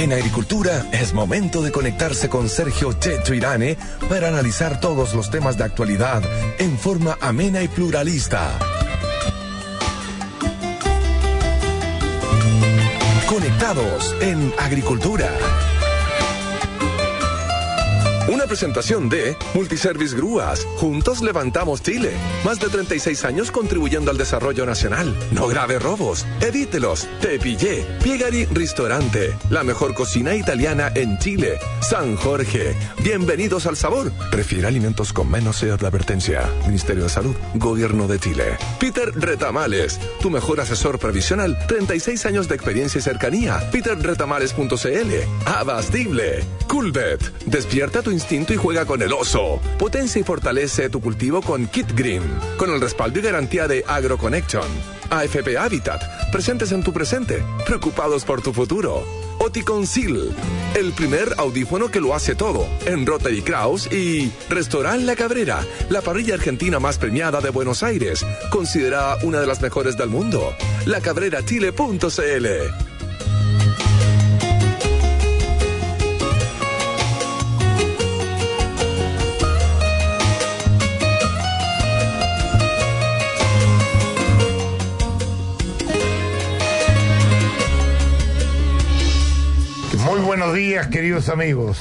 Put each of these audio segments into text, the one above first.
En Agricultura es momento de conectarse con Sergio Checho Irane para analizar todos los temas de actualidad en forma amena y pluralista. Conectados en Agricultura. Una presentación de Multiservice Grúas. Juntos levantamos Chile. Más de 36 años contribuyendo al desarrollo nacional. No grave robos. Evítelos. Te pillé. Piegari Ristorante. La mejor cocina italiana en Chile. San Jorge. Bienvenidos al sabor. Prefiere alimentos con menos sed de advertencia. Ministerio de Salud. Gobierno de Chile. Peter Retamales. Tu mejor asesor previsional. 36 años de experiencia y cercanía. peterretamales.cl. Abastible. Coolbet. Despierta tu instinto y juega con el oso. Potencia y fortalece tu cultivo con Kit Green, con el respaldo y garantía de AgroConnection. AFP Habitat, presentes en tu presente, preocupados por tu futuro. Oticonceal, el primer audífono que lo hace todo, en Rotary Kraus. Y Restaurant La Cabrera, la parrilla argentina más premiada de Buenos Aires, considerada una de las mejores del mundo. lacabrerachile.cl. Muy buenos días, queridos amigos.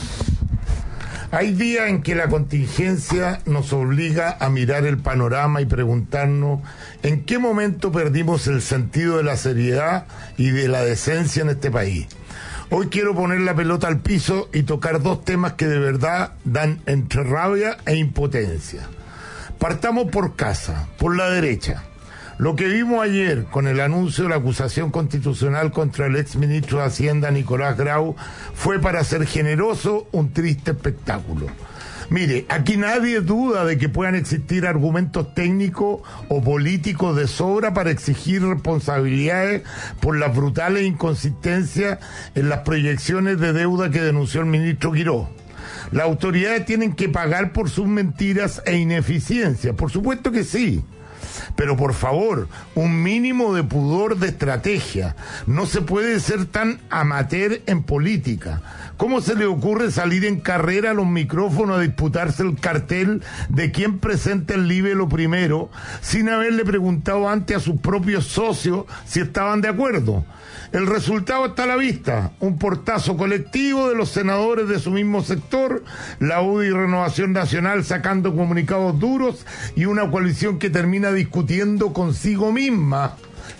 Hay días en que la contingencia nos obliga a mirar el panorama y preguntarnos en qué momento perdimos el sentido de la seriedad y de la decencia en este país. Hoy quiero poner la pelota al piso y tocar dos temas que de verdad dan entre rabia e impotencia. Partamos por casa, por la derecha. Lo que vimos ayer con el anuncio de la acusación constitucional contra el exministro de Hacienda Nicolás Grau fue, para ser generoso, un triste espectáculo. Mire, aquí nadie duda de que puedan existir argumentos técnicos o políticos de sobra para exigir responsabilidades por las brutales inconsistencias en las proyecciones de deuda que denunció el ministro Quirós. Las autoridades tienen que pagar por sus mentiras e ineficiencias, por supuesto que sí. Pero por favor, un mínimo de pudor de estrategia. No se puede ser tan amateur en política. ¿Cómo se le ocurre salir en carrera a los micrófonos a disputarse el cartel de quién presenta el libelo primero, sin haberle preguntado antes a sus propios socios si estaban de acuerdo? El resultado está a la vista: un portazo colectivo de los senadores de su mismo sector, la UDI y Renovación Nacional sacando comunicados duros, y una coalición que termina discutiendo consigo misma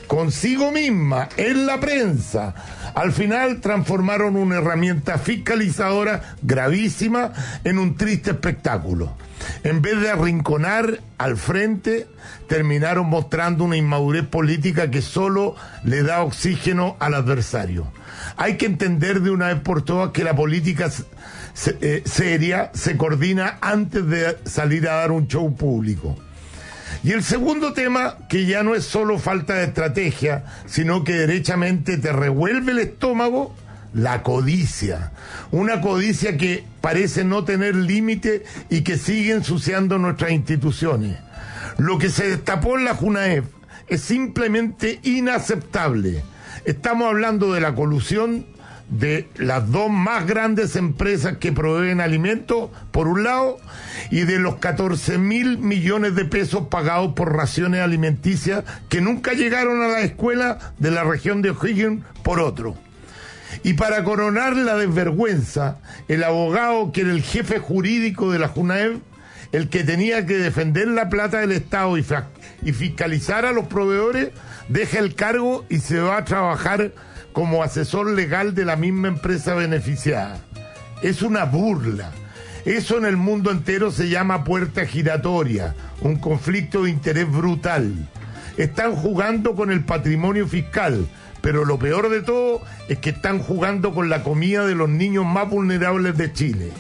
en la prensa. Al final transformaron una herramienta fiscalizadora gravísima en un triste espectáculo. En vez de arrinconar al frente, terminaron mostrando una inmadurez política que solo le da oxígeno al adversario. Hay que entender de una vez por todas que la política seria se coordina antes de salir a dar un show público. Y el segundo tema, que ya no es solo falta de estrategia, sino que derechamente te revuelve el estómago: la codicia. Una codicia que parece no tener límite y que sigue ensuciando nuestras instituciones. Lo que se destapó en la JUNAEF es simplemente inaceptable. Estamos hablando de la colusión de las dos más grandes empresas que proveen alimentos, por un lado, y de los 14.000 millones de pesos pagados por raciones alimenticias que nunca llegaron a la escuela de la región de O'Higgins, por otro. Y para coronar la desvergüenza, el abogado que era el jefe jurídico de la JUNAEF, el que tenía que defender la plata del Estado y fiscalizar a los proveedores, deja el cargo y se va a trabajar como asesor legal de la misma empresa beneficiada. Es una burla. Eso en el mundo entero se llama puerta giratoria, un conflicto de interés brutal. Están jugando con el patrimonio fiscal, pero lo peor de todo es que están jugando con la comida de los niños más vulnerables de Chile.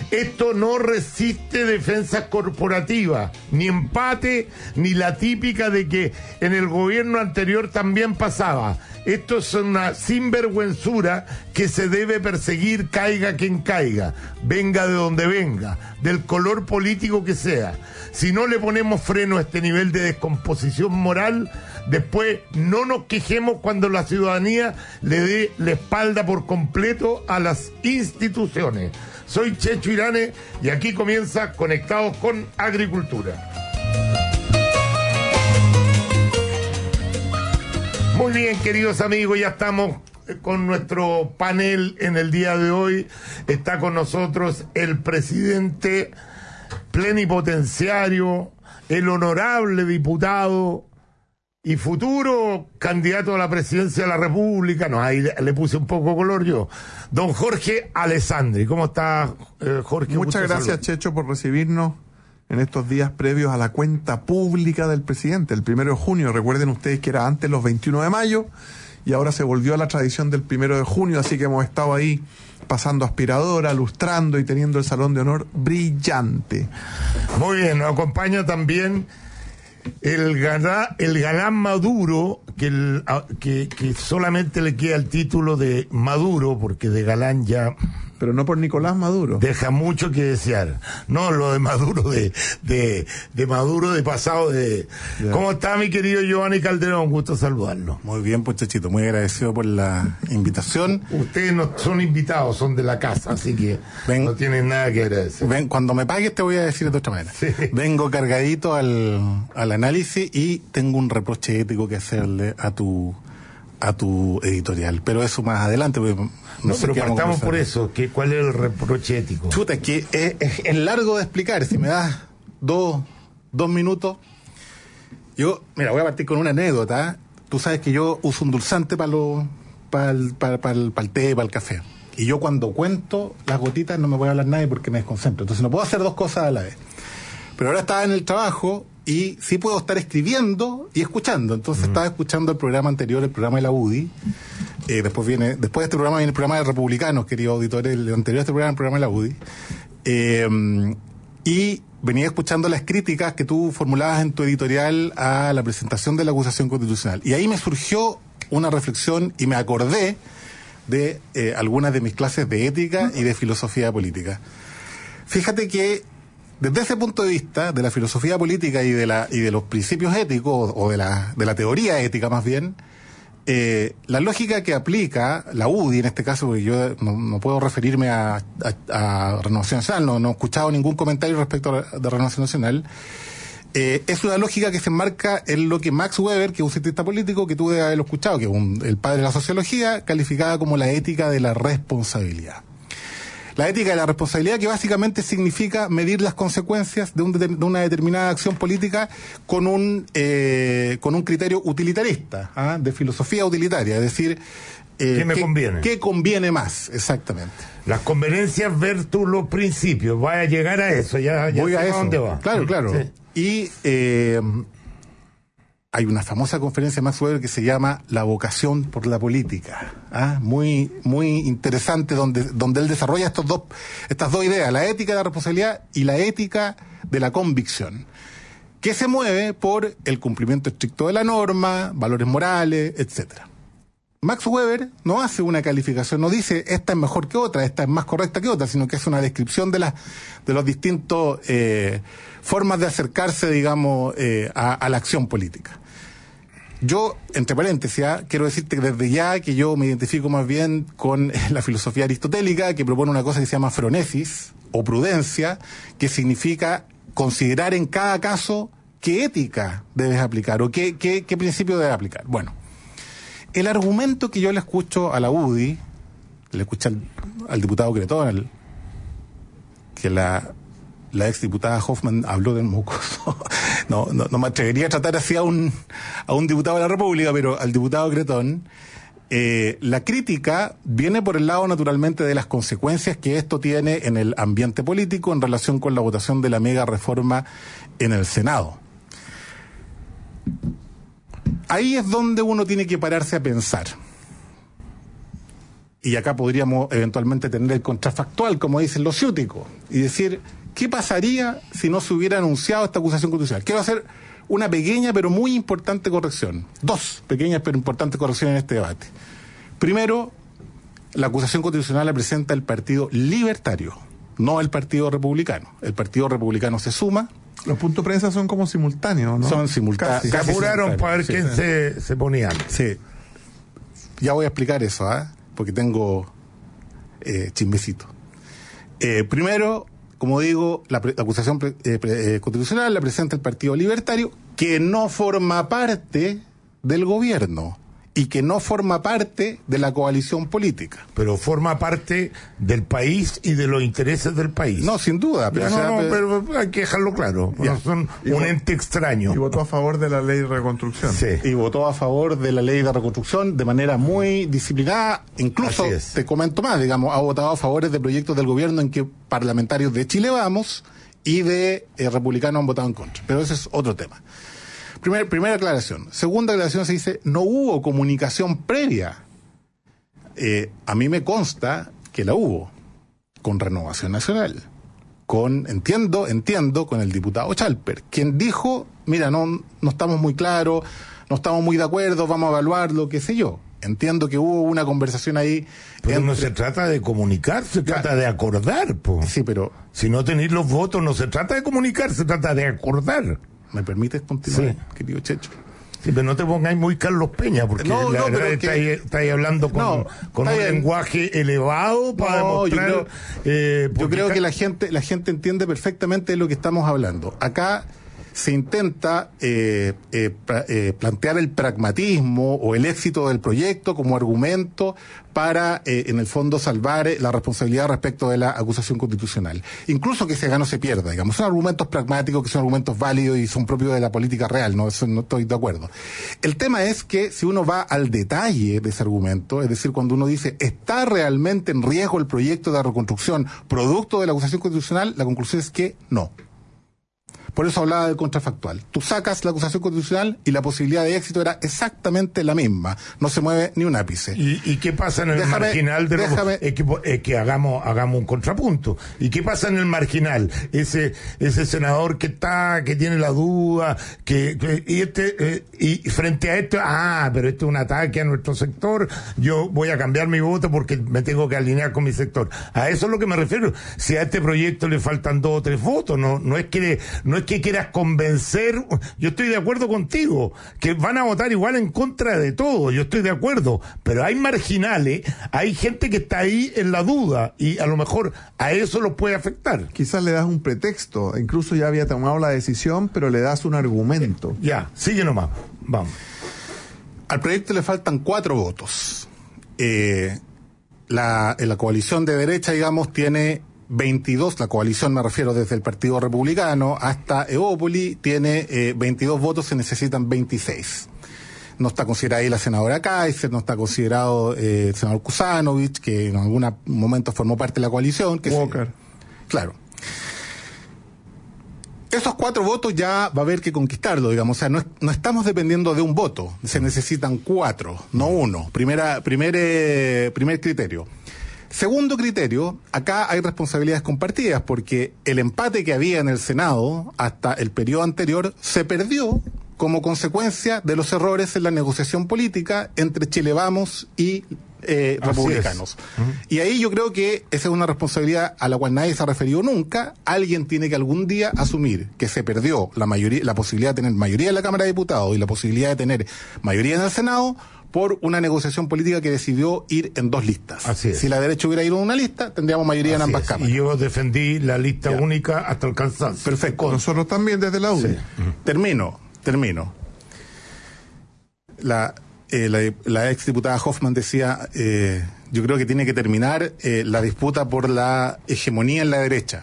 Esto no resiste defensas corporativas, ni empate, ni la típica de que en el gobierno anterior también pasaba. Esto es una sinvergüenzura que se debe perseguir, caiga quien caiga, venga de donde venga, del color político que sea. Si no le ponemos freno a este nivel de descomposición moral, después no nos quejemos cuando la ciudadanía le dé la espalda por completo a las instituciones. Soy Checho Irane y aquí comienza Conectados con Agricultura. Muy bien, queridos amigos, ya estamos con nuestro panel en el día de hoy. Está con nosotros el presidente plenipotenciario, el honorable diputado y futuro candidato a la presidencia de la República. No, ahí le puse un poco color yo. Don Jorge Alessandri. ¿Cómo está, Jorge? Muchas gracias, Checho, por recibirnos en estos días previos a la cuenta pública del presidente, el 1 de junio. Recuerden ustedes que era antes los 21 de mayo y ahora se volvió a la tradición del 1 de junio, así que hemos estado ahí pasando aspiradora, lustrando y teniendo el salón de honor brillante. Muy bien, nos acompaña también el galán Maduro, que solamente le queda el título de Maduro, porque de galán ya... Pero no por Nicolás Maduro. Deja mucho que desear. No, lo de Maduro, de Maduro de pasado de... Yeah. ¿Cómo está mi querido Giovanni Calderón? Gusto saludarlo. Muy bien, pues Chechito, muy agradecido por la invitación. Ustedes no son invitados, son de la casa, así que no tienen nada que agradecer. Ven, cuando me pagues te voy a decir de otra manera. Sí. Vengo cargadito al análisis y tengo un reproche ético que hacerle a tu editorial, pero eso más adelante. No sé, pero partamos por eso. ¿Cuál es el reproche ético? Chuta, es que es largo de explicar. Si me das dos minutos. Mira, voy a partir con una anécdota. Tú sabes que yo uso un dulzante para el té, para el café. Y yo cuando cuento las gotitas no me puede hablar nadie porque me desconcentro. Entonces no puedo hacer dos cosas a la vez. Pero ahora estaba en el trabajo y sí puedo estar escribiendo y escuchando. Entonces estaba escuchando el programa anterior, el programa de la UDI. Después de este programa viene el programa de Republicanos, queridos auditores. El anterior a este programa, el programa de la UDI. Y venía escuchando las críticas que tú formulabas en tu editorial a la presentación de la acusación constitucional. Y ahí me surgió una reflexión y me acordé de algunas de mis clases de ética y de filosofía política. Fíjate que desde ese punto de vista, de la filosofía política y de los principios éticos, o de la teoría ética más bien, la lógica que aplica la UDI en este caso, porque yo no puedo referirme a Renovación Nacional, no he escuchado ningún comentario respecto de Renovación Nacional, es una lógica que se enmarca en lo que Max Weber, que es un cientista político que tú debes haberlo escuchado, que es el padre de la sociología, calificada como la ética de la responsabilidad. La ética de la responsabilidad, que básicamente significa medir las consecuencias de una determinada acción política con un criterio utilitarista, de filosofía utilitaria, es decir, ¿qué me conviene? ¿Qué conviene más? Exactamente. Las conveniencias versus los principios. Voy a llegar a eso, ya voy a eso. ¿Dónde va? Claro. Sí. Y hay una famosa conferencia de Max Weber que se llama La vocación por la política, muy interesante, donde él desarrolla estas dos ideas, la ética de la responsabilidad y la ética de la convicción, que se mueve por el cumplimiento estricto de la norma, valores morales, etcétera. Max Weber no hace una calificación, no dice esta es mejor que otra, esta es más correcta que otra, sino que es una descripción de los distintos formas de acercarse, digamos, a la acción política. Yo, entre paréntesis, quiero decirte que desde ya que yo me identifico más bien con la filosofía aristotélica, que propone una cosa que se llama phronesis o prudencia, que significa considerar en cada caso qué ética debes aplicar o qué principio debes aplicar. Bueno, el argumento que yo le escucho a la UDI, le escuché al diputado Cretón, que la exdiputada Hoffman habló del mocoso. No me atrevería a tratar así a un diputado de la República, pero al diputado Cretón, la crítica viene por el lado naturalmente de las consecuencias que esto tiene en el ambiente político en relación con la votación de la mega reforma en el Senado. Ahí es donde uno tiene que pararse a pensar. y acá podríamos eventualmente tener el contrafactual, como dicen los ciúticos, y decir, ¿qué pasaría si no se hubiera anunciado esta acusación constitucional? Quiero hacer una pequeña pero muy importante corrección. 2 pequeñas pero importantes correcciones en este debate. Primero, la acusación constitucional la presenta el Partido Libertario, no el Partido Republicano. El Partido Republicano se suma. Los puntos de prensa son como simultáneos, ¿no? Son simultáneos. Se apuraron para ver quién se ponía. Sí. Ya voy a explicar eso, porque tengo chismecito. Primero, como digo, la acusación constitucional la presenta el Partido Libertario, que no forma parte del gobierno y que no forma parte de la coalición política. Pero forma parte del país y de los intereses del país. No, sin duda. Pero, pero hay que dejarlo claro. No son un ente extraño. Y votó a favor de la ley de reconstrucción. Sí. Y votó a favor de la ley de reconstrucción de manera muy disciplinada. Incluso, te comento más, digamos, ha votado a favor de proyectos del gobierno en que parlamentarios de Chile Vamos y de republicanos han votado en contra. Pero ese es otro tema. Primera aclaración. Segunda aclaración, se dice, no hubo comunicación previa. A mí me consta que la hubo con Renovación Nacional. Entiendo, con el diputado Chalper, quien dijo, mira, no estamos muy claros, no estamos muy de acuerdo, vamos a evaluarlo, qué sé yo. Entiendo que hubo una conversación ahí. Pero no se trata de comunicar, se trata de acordar, po. Sí, pero... Si no tenéis los votos, no se trata de comunicar, se trata de acordar. ¿Me permites continuar, querido Checho? Sí, pero no te pongáis muy Carlos Peña, porque la verdad estáis hablando con un lenguaje elevado para demostrar... Yo creo que la gente entiende perfectamente de lo que estamos hablando. Acá se intenta plantear el pragmatismo o el éxito del proyecto como argumento para, en el fondo, salvar la responsabilidad respecto de la acusación constitucional. Incluso que se gane o se pierda, digamos. Son argumentos pragmáticos, que son argumentos válidos y son propios de la política real, no estoy de acuerdo. El tema es que si uno va al detalle de ese argumento, es decir, cuando uno dice, ¿está realmente en riesgo el proyecto de reconstrucción producto de la acusación constitucional? La conclusión es que no. Por eso hablaba del contrafactual. Tú sacas la acusación constitucional y la posibilidad de éxito era exactamente la misma. No se mueve ni un ápice. ¿Y qué pasa en el marginal de que hagamos un contrapunto? ¿Y qué pasa en el marginal? Ese senador que tiene la duda, y frente a esto, pero esto es un ataque a nuestro sector, yo voy a cambiar mi voto porque me tengo que alinear con mi sector. A eso es lo que me refiero. Si a este proyecto le faltan 2 o 3 votos, no es que quieras convencer. Yo estoy de acuerdo contigo, que van a votar igual en contra de todo, yo estoy de acuerdo, pero hay marginales, hay gente que está ahí en la duda, y a lo mejor a eso los puede afectar. Quizás le das un pretexto, incluso ya había tomado la decisión, pero le das un argumento. Ya, sigue nomás, vamos. Al proyecto le faltan 4 votos. La coalición de derecha, digamos, tiene 22, la coalición me refiero desde el Partido Republicano hasta Evópoli, tiene 22 votos, se necesitan 26. No está considerada ahí la senadora Kaiser, no está considerado el senador Kusanovich, que en algún momento formó parte de la coalición. Walker. Claro. Esos 4 votos ya va a haber que conquistarlo, digamos. O sea, no estamos dependiendo de un voto, se necesitan 4, no 1. Primer criterio. Segundo criterio, acá hay responsabilidades compartidas, porque el empate que había en el Senado hasta el periodo anterior se perdió como consecuencia de los errores en la negociación política entre Chile Vamos y republicanos. Y ahí yo creo que esa es una responsabilidad a la cual nadie se ha referido nunca. Alguien tiene que algún día asumir que se perdió la posibilidad de tener mayoría en la Cámara de Diputados y la posibilidad de tener mayoría en el Senado por una negociación política que decidió ir en 2 listas. Así es. Si la derecha hubiera ido en una lista, tendríamos mayoría en ambas cámaras. Y yo defendí la lista única hasta el cansancio. Perfecto. Nosotros también desde la UDI. Sí. Termino. La ex diputada Hoffman decía, yo creo que tiene que terminar la disputa por la hegemonía en la derecha.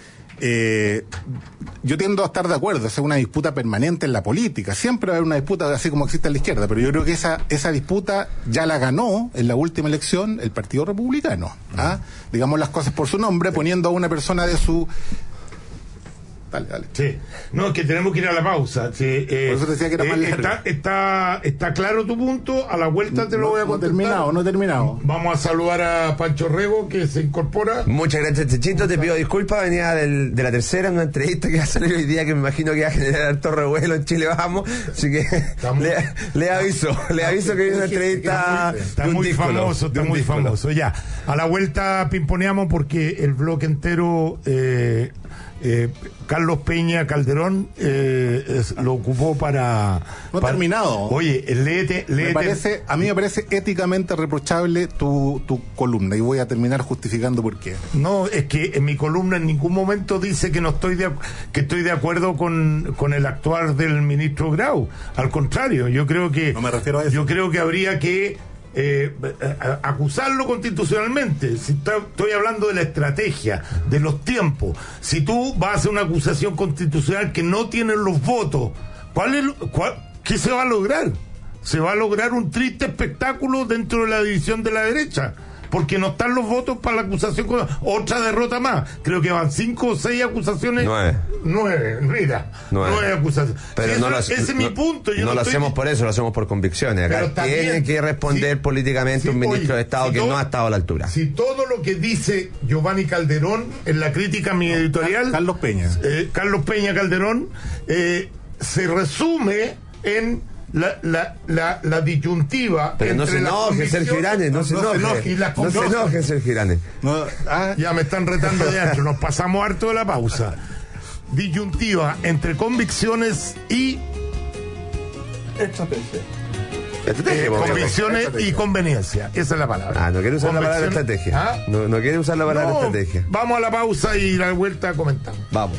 Yo tiendo a estar de acuerdo, es una disputa permanente en la política, siempre va a haber una disputa así como existe en la izquierda, pero yo creo que esa disputa ya la ganó en la última elección el Partido Republicano. Digamos las cosas por su nombre, poniendo a una persona de su... Dale. Sí. No, que tenemos que ir a la pausa. Sí, Por eso te decía que era más largo. Está claro tu punto. A la vuelta te lo voy a contestar. No he terminado. Vamos a saludar a Pancho Rego, que se incorpora. Muchas gracias, Chechito. Te pido disculpas. Venía de la tercera, una entrevista que va a salir hoy día, que me imagino que va a generar harto revuelo en Chile Vamos. Así que le aviso que viene una entrevista. Está muy famoso. Ya, a la vuelta pimponeamos porque el bloque entero Carlos Peña Calderón lo ocupó para... No ha terminado. Oye, léete. A mí me parece éticamente reprochable tu columna, y voy a terminar justificando por qué. No, es que en mi columna en ningún momento dice que estoy de acuerdo con el actuar del ministro Grau. Al contrario, yo creo que... No me refiero a eso. Yo creo que habría que acusarlo constitucionalmente. Si estoy hablando de la estrategia, de los tiempos. Si tú vas a hacer una acusación constitucional que no tiene los votos, ¿qué se va a lograr? Se va a lograr un triste espectáculo dentro de la división de la derecha, porque no están los votos para la acusación. Otra derrota más. Creo que van 5 o 6 acusaciones. 9, mira. 9 acusaciones. Pero sí, ese es mi punto. Yo no lo hacemos por eso, lo hacemos por convicciones. Acá tiene que responder políticamente un ministro de Estado que no ha estado a la altura. Si todo lo que dice Giovanni Calderón en la crítica a mi editorial, Carlos Peña Calderón, se resume en la disyuntiva. Pero no se enoje, Sergio Iranes, no se enoje, Sergio Iranes. Ya me están retando de ancho, nos pasamos harto de la pausa. Disyuntiva entre convicciones y convicciones y conveniencia. Esa es la palabra. No quiere usar la palabra estrategia. No quiere usar la palabra estrategia. Vamos a la pausa y la vuelta comentamos. Vamos.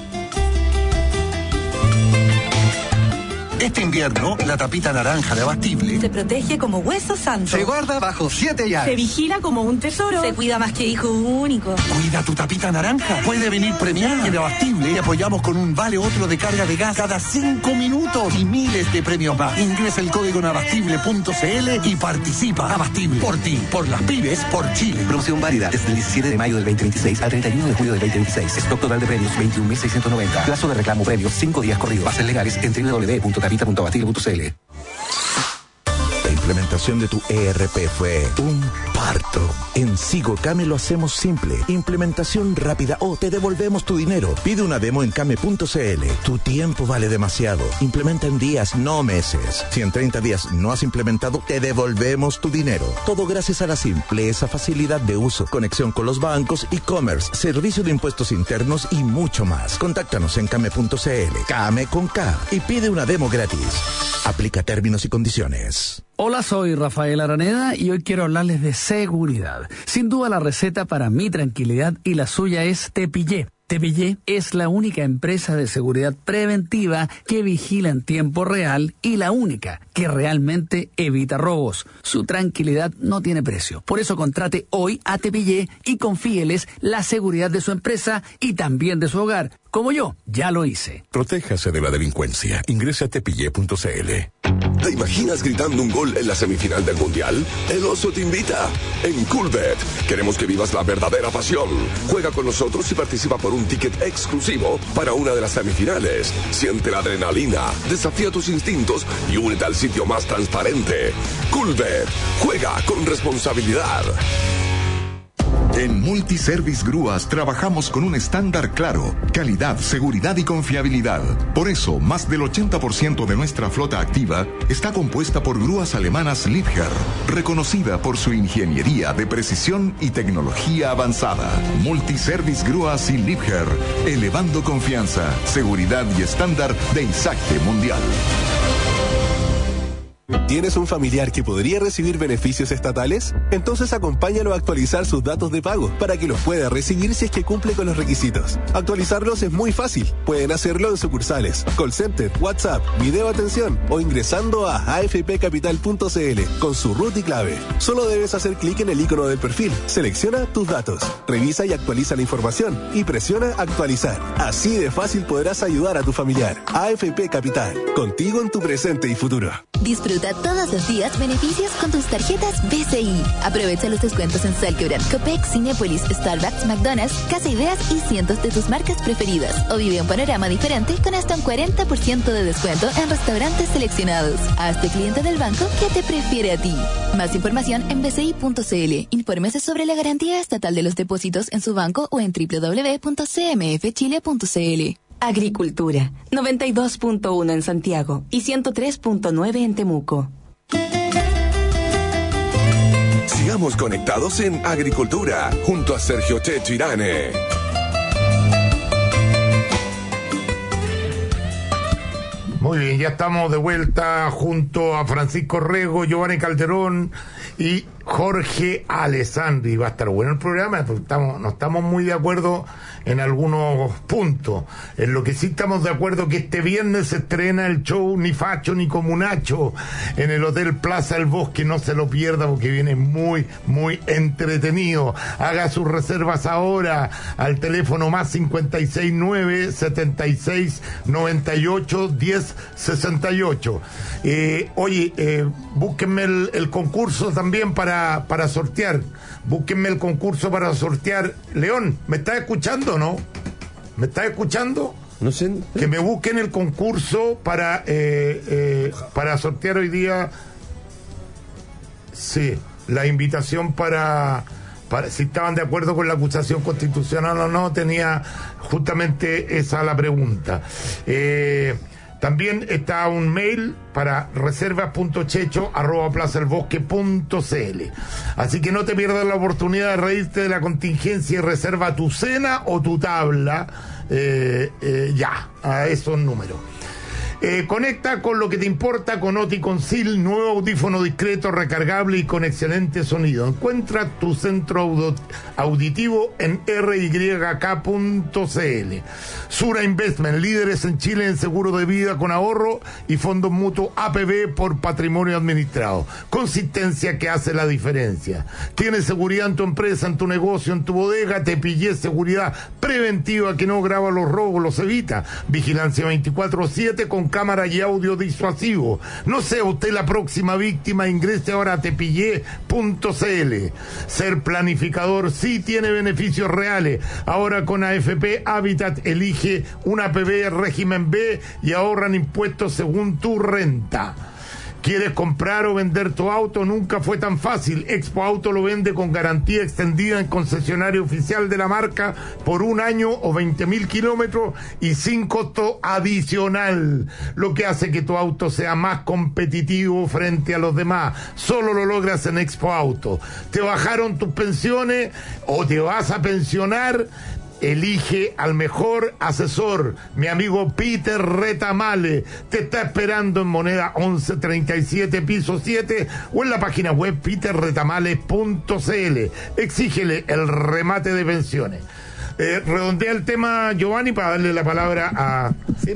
Este invierno, la tapita naranja de Abastible se protege como hueso santo. Se guarda bajo 7 llaves. Se vigila como un tesoro. Se cuida más que hijo único. Cuida tu tapita naranja. Puede venir premiada. En Abastible te apoyamos con un vale otro de carga de gas cada 5 minutos y miles de premios más. Ingresa el código en abastible.cl y participa. Abastible. Por ti, por las pibes, por Chile. Promoción válida desde el 17 de mayo del 2026 al 31 de julio del 2026. Stock total de premios 21.690. Plazo de reclamo premios 5 días corridos. Bases legales en www.tapita.abastible.cl. La implementación de tu ERP fue un parto. En Sigo Came lo hacemos simple. Implementación rápida o te devolvemos tu dinero. Pide una demo en Came.cl. Tu tiempo vale demasiado. Implementa en días, no meses. Si en 30 días no has implementado, te devolvemos tu dinero. Todo gracias a la simpleza, facilidad de uso, conexión con los bancos, e-commerce, servicio de impuestos internos y mucho más. Contáctanos en Came.cl. Came con K y pide una demo gratis. Aplica términos y condiciones. Hola, soy Rafael Araneda y hoy quiero hablarles de seguridad. Sin duda la receta para mi tranquilidad y la suya es Tepillé. Tepillé es la única empresa de seguridad preventiva que vigila en tiempo real y la única que realmente evita robos. Su tranquilidad no tiene precio. Por eso contrate hoy a Tepillé y confíeles la seguridad de su empresa y también de su hogar. Como yo, ya lo hice. Protéjase de la delincuencia. Ingrese a tepillé.cl. ¿Te imaginas gritando un gol en la semifinal del Mundial? El Oso te invita. En Coolbet queremos que vivas la verdadera pasión. Juega con nosotros y participa por un ticket exclusivo para una de las semifinales. Siente la adrenalina, desafía tus instintos y únete al sitio más transparente. Coolbet. Juega con responsabilidad. En Multiservice Grúas trabajamos con un estándar claro, calidad, seguridad y confiabilidad. Por eso, más del 80% de nuestra flota activa está compuesta por grúas alemanas Liebherr, reconocida por su ingeniería de precisión y tecnología avanzada. Multiservice Grúas y Liebherr, elevando confianza, seguridad y estándar de ISACTE Mundial. ¿Tienes un familiar que podría recibir beneficios estatales? Entonces acompáñalo a actualizar sus datos de pago para que los pueda recibir si es que cumple con los requisitos. Actualizarlos es muy fácil. Pueden hacerlo en sucursales, call center, WhatsApp, video atención o ingresando a afpcapital.cl con su root y clave. Solo debes hacer clic en el icono del perfil, selecciona tus datos, revisa y actualiza la información y presiona actualizar. Así de fácil podrás ayudar a tu familiar. AFP Capital, contigo en tu presente y futuro. Disfruta Disfruta todos los días beneficios con tus tarjetas BCI. Aprovecha los descuentos en Salquebran, Copec, Cinépolis, Starbucks, McDonald's, Casa Ideas y cientos de tus marcas preferidas. O vive un panorama diferente con hasta un 40% de descuento en restaurantes seleccionados. Hazte cliente del banco que te prefiere a ti. Más información en bci.cl. Infórmese sobre la garantía estatal de los depósitos en su banco o en www.cmfchile.cl. Agricultura, 92.1 en Santiago y 103.9 en Temuco. Sigamos conectados en Agricultura, junto a Sergio Checho Irane. Muy bien, ya estamos de vuelta junto a Francisco Rego, Giovanni Calderón y Jorge Alessandri. Va a estar bueno el programa, porque no estamos muy de acuerdo en algunos puntos. En lo que sí estamos de acuerdo que este viernes se estrena el show Ni Facho ni Comunacho en el Hotel Plaza El Bosque. No se lo pierda porque viene muy, muy entretenido. Haga sus reservas ahora al teléfono más 569-7698-1068. Oye, búsquenme el concurso también para sortear. Búsquenme el concurso para sortear. León, ¿me estás escuchando o no? ¿Me estás escuchando? No sé. Que me busquen el concurso para sortear hoy día. Sí, la invitación para si estaban de acuerdo con la acusación constitucional o no. Tenía justamente esa la pregunta. También está un mail para reservas.checho@plazaelbosque.cl. Así que no te pierdas la oportunidad de reírte de la contingencia y reserva tu cena o tu tabla ya a esos números. Conecta con lo que te importa con Oticon-Sil, nuevo audífono discreto, recargable y con excelente sonido. Encuentra tu centro auditivo en ryk.cl. Sura Investment, líderes en Chile en seguro de vida con ahorro y fondos mutuos APB por patrimonio administrado. Consistencia que hace la diferencia. Tienes seguridad en tu empresa, en tu negocio, en tu bodega. Te pillé seguridad preventiva que no graba los robos, los evita. Vigilancia 24/7 con cámara y audio disuasivo. No sea usted la próxima víctima. Ingrese ahora a tepillé.cl. Ser planificador sí tiene beneficios reales. Ahora con AFP Habitat elige una APB régimen B y ahorran impuestos según tu renta. ¿Quieres comprar o vender tu auto? Nunca fue tan fácil. Expo Auto lo vende con garantía extendida en concesionario oficial de la marca por 1 año o 20.000 kilómetros y sin costo adicional. Lo que hace que tu auto sea más competitivo frente a los demás. Solo lo logras en Expo Auto. ¿Te bajaron tus pensiones o te vas a pensionar? Elige al mejor asesor. Mi amigo Peter Retamale te está esperando en Moneda 1137 piso 7 o en la página web peterretamale.cl. Exígele el remate de pensiones. Redondea el tema, Giovanni, para darle la palabra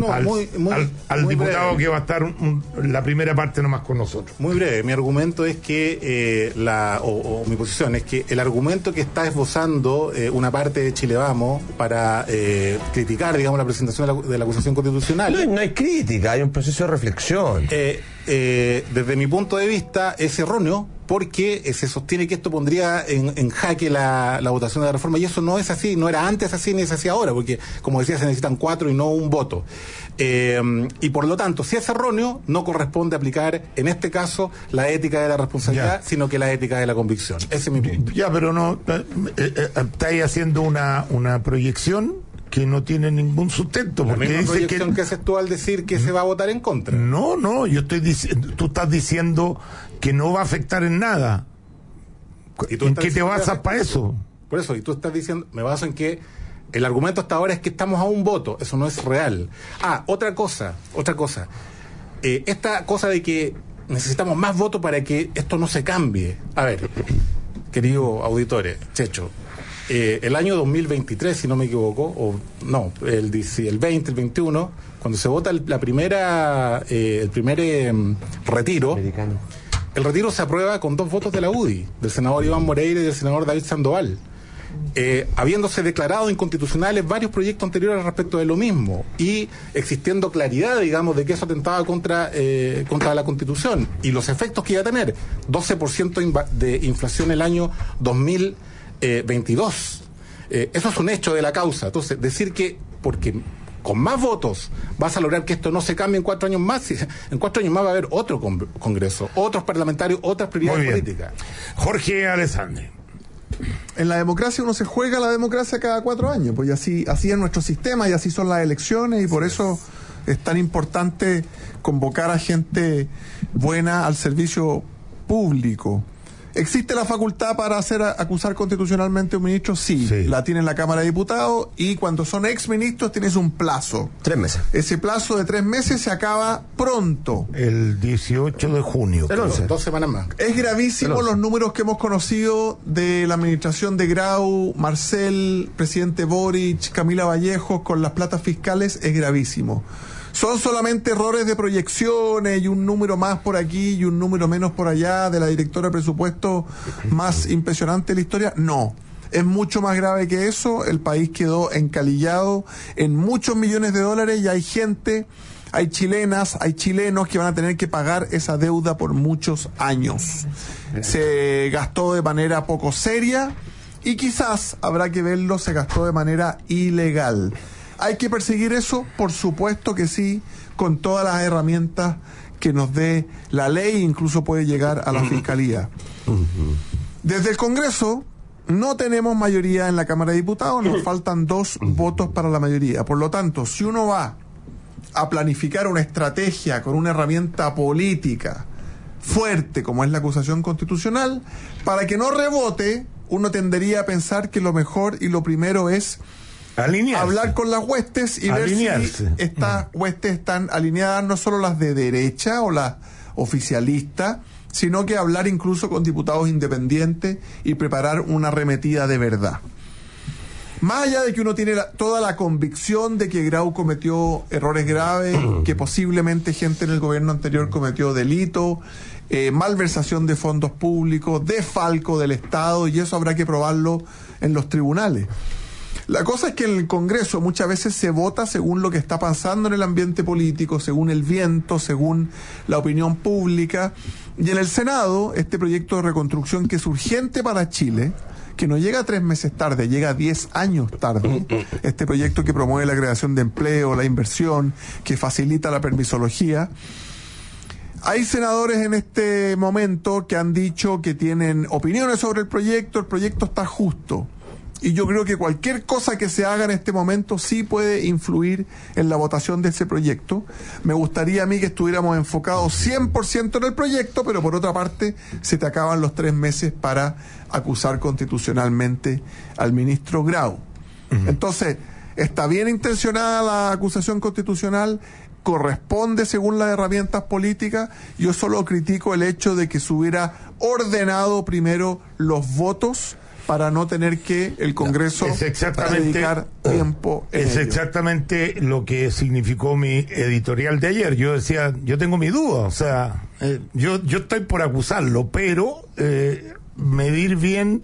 al diputado breve, que va a estar la primera parte nomás con nosotros. Muy breve. Mi argumento es que mi posición es que el argumento que está esbozando una parte de Chile Vamos para criticar, digamos, la presentación de la acusación constitucional. No hay crítica, hay un proceso de reflexión. Desde mi punto de vista es erróneo, porque se sostiene que esto pondría en jaque la votación de la reforma, y eso no es así, no era antes así ni es así ahora, porque, como decía, se necesitan 4 y no un voto. Y por lo tanto, si es erróneo, no corresponde aplicar, en este caso, la ética de la responsabilidad, sino que la ética de la convicción. Ese es mi punto. Ya, pero no, estáis haciendo una proyección que no tiene ningún sustento. La porque misma proyección que haces tú al decir que se va a votar en contra. No, yo estoy diciendo, tú estás diciendo que no va a afectar en nada. ¿En qué te basas para eso? Por eso, y tú estás diciendo, me baso en que el argumento hasta ahora es que estamos a un voto. Eso no es real. Otra cosa. Esta cosa de que necesitamos más votos para que esto no se cambie. A ver, querido auditores, Checho, el año 2023, si no me equivoco, el 20, el 21, cuando se vota el primer retiro, el retiro se aprueba con 2 votos de la UDI, del senador Iván Moreira y del senador David Sandoval. habiéndose declarado inconstitucionales varios proyectos anteriores respecto de lo mismo y existiendo claridad, digamos, de que eso atentaba contra la Constitución y los efectos que iba a tener, 12% de inflación el año 2022. Eso es un hecho de la causa. Entonces, decir que porque con más votos vas a lograr que esto no se cambie en 4 años más, en 4 años más va a haber otro Congreso, otros parlamentarios, otras prioridades políticas. Jorge Alessandri. En la democracia uno se juega la democracia cada 4 años, pues así es nuestro sistema y así son las elecciones y por eso es tan importante convocar a gente buena al servicio público. ¿Existe la facultad para acusar constitucionalmente a un ministro? Sí, la tiene la Cámara de Diputados y cuando son exministros tienes un plazo. 3 meses. Ese plazo de 3 meses se acaba pronto. El 18 de junio. El 11. 2 semanas más. Es gravísimo los números que hemos conocido de la administración de Grau, Marcel, presidente Boric, Camila Vallejos con las platas fiscales, es gravísimo. ¿Son solamente errores de proyecciones y un número más por aquí y un número menos por allá de la directora de presupuesto más impresionante de la historia? No. Es mucho más grave que eso. El país quedó encalillado en muchos millones de dólares y hay gente, hay chilenas, hay chilenos que van a tener que pagar esa deuda por muchos años. Se gastó de manera poco seria y quizás, habrá que verlo, se gastó de manera ilegal. ¿Hay que perseguir eso? Por supuesto que sí, con todas las herramientas que nos dé la ley, incluso puede llegar a la Fiscalía. Desde el Congreso no tenemos mayoría en la Cámara de Diputados, nos faltan 2 votos para la mayoría. Por lo tanto, si uno va a planificar una estrategia con una herramienta política fuerte como es la acusación constitucional, para que no rebote, uno tendería a pensar que lo mejor y lo primero es hablar con las huestes y ver si estas huestes están alineadas, no solo las de derecha o las oficialistas, sino que hablar incluso con diputados independientes y preparar una arremetida de verdad. Más allá de que uno tiene toda la convicción de que Grau cometió errores graves, que posiblemente gente en el gobierno anterior cometió delito, malversación de fondos públicos, desfalco del Estado, y eso habrá que probarlo en los tribunales. La cosa es que en el Congreso muchas veces se vota según lo que está pasando en el ambiente político, según el viento, según la opinión pública. Y en el Senado, este proyecto de reconstrucción que es urgente para Chile, que no llega 3 meses tarde, llega 10 años tarde. Este proyecto que promueve la creación de empleo, la inversión, que facilita la permisología. Hay senadores en este momento que han dicho que tienen opiniones sobre el proyecto está justo. Y yo creo que cualquier cosa que se haga en este momento sí puede influir en la votación de ese proyecto. Me gustaría a mí que estuviéramos enfocados 100% en el proyecto, pero por otra parte se te acaban los 3 meses para acusar constitucionalmente al ministro Grau. Entonces, está bien intencionada la acusación constitucional, corresponde según las herramientas políticas. Yo solo critico el hecho de que se hubiera ordenado primero los votos para no tener que el Congreso dedicar tiempo en ello. Exactamente lo que significó mi editorial de ayer. Yo decía, yo tengo mi duda, o sea, yo estoy por acusarlo, pero medir bien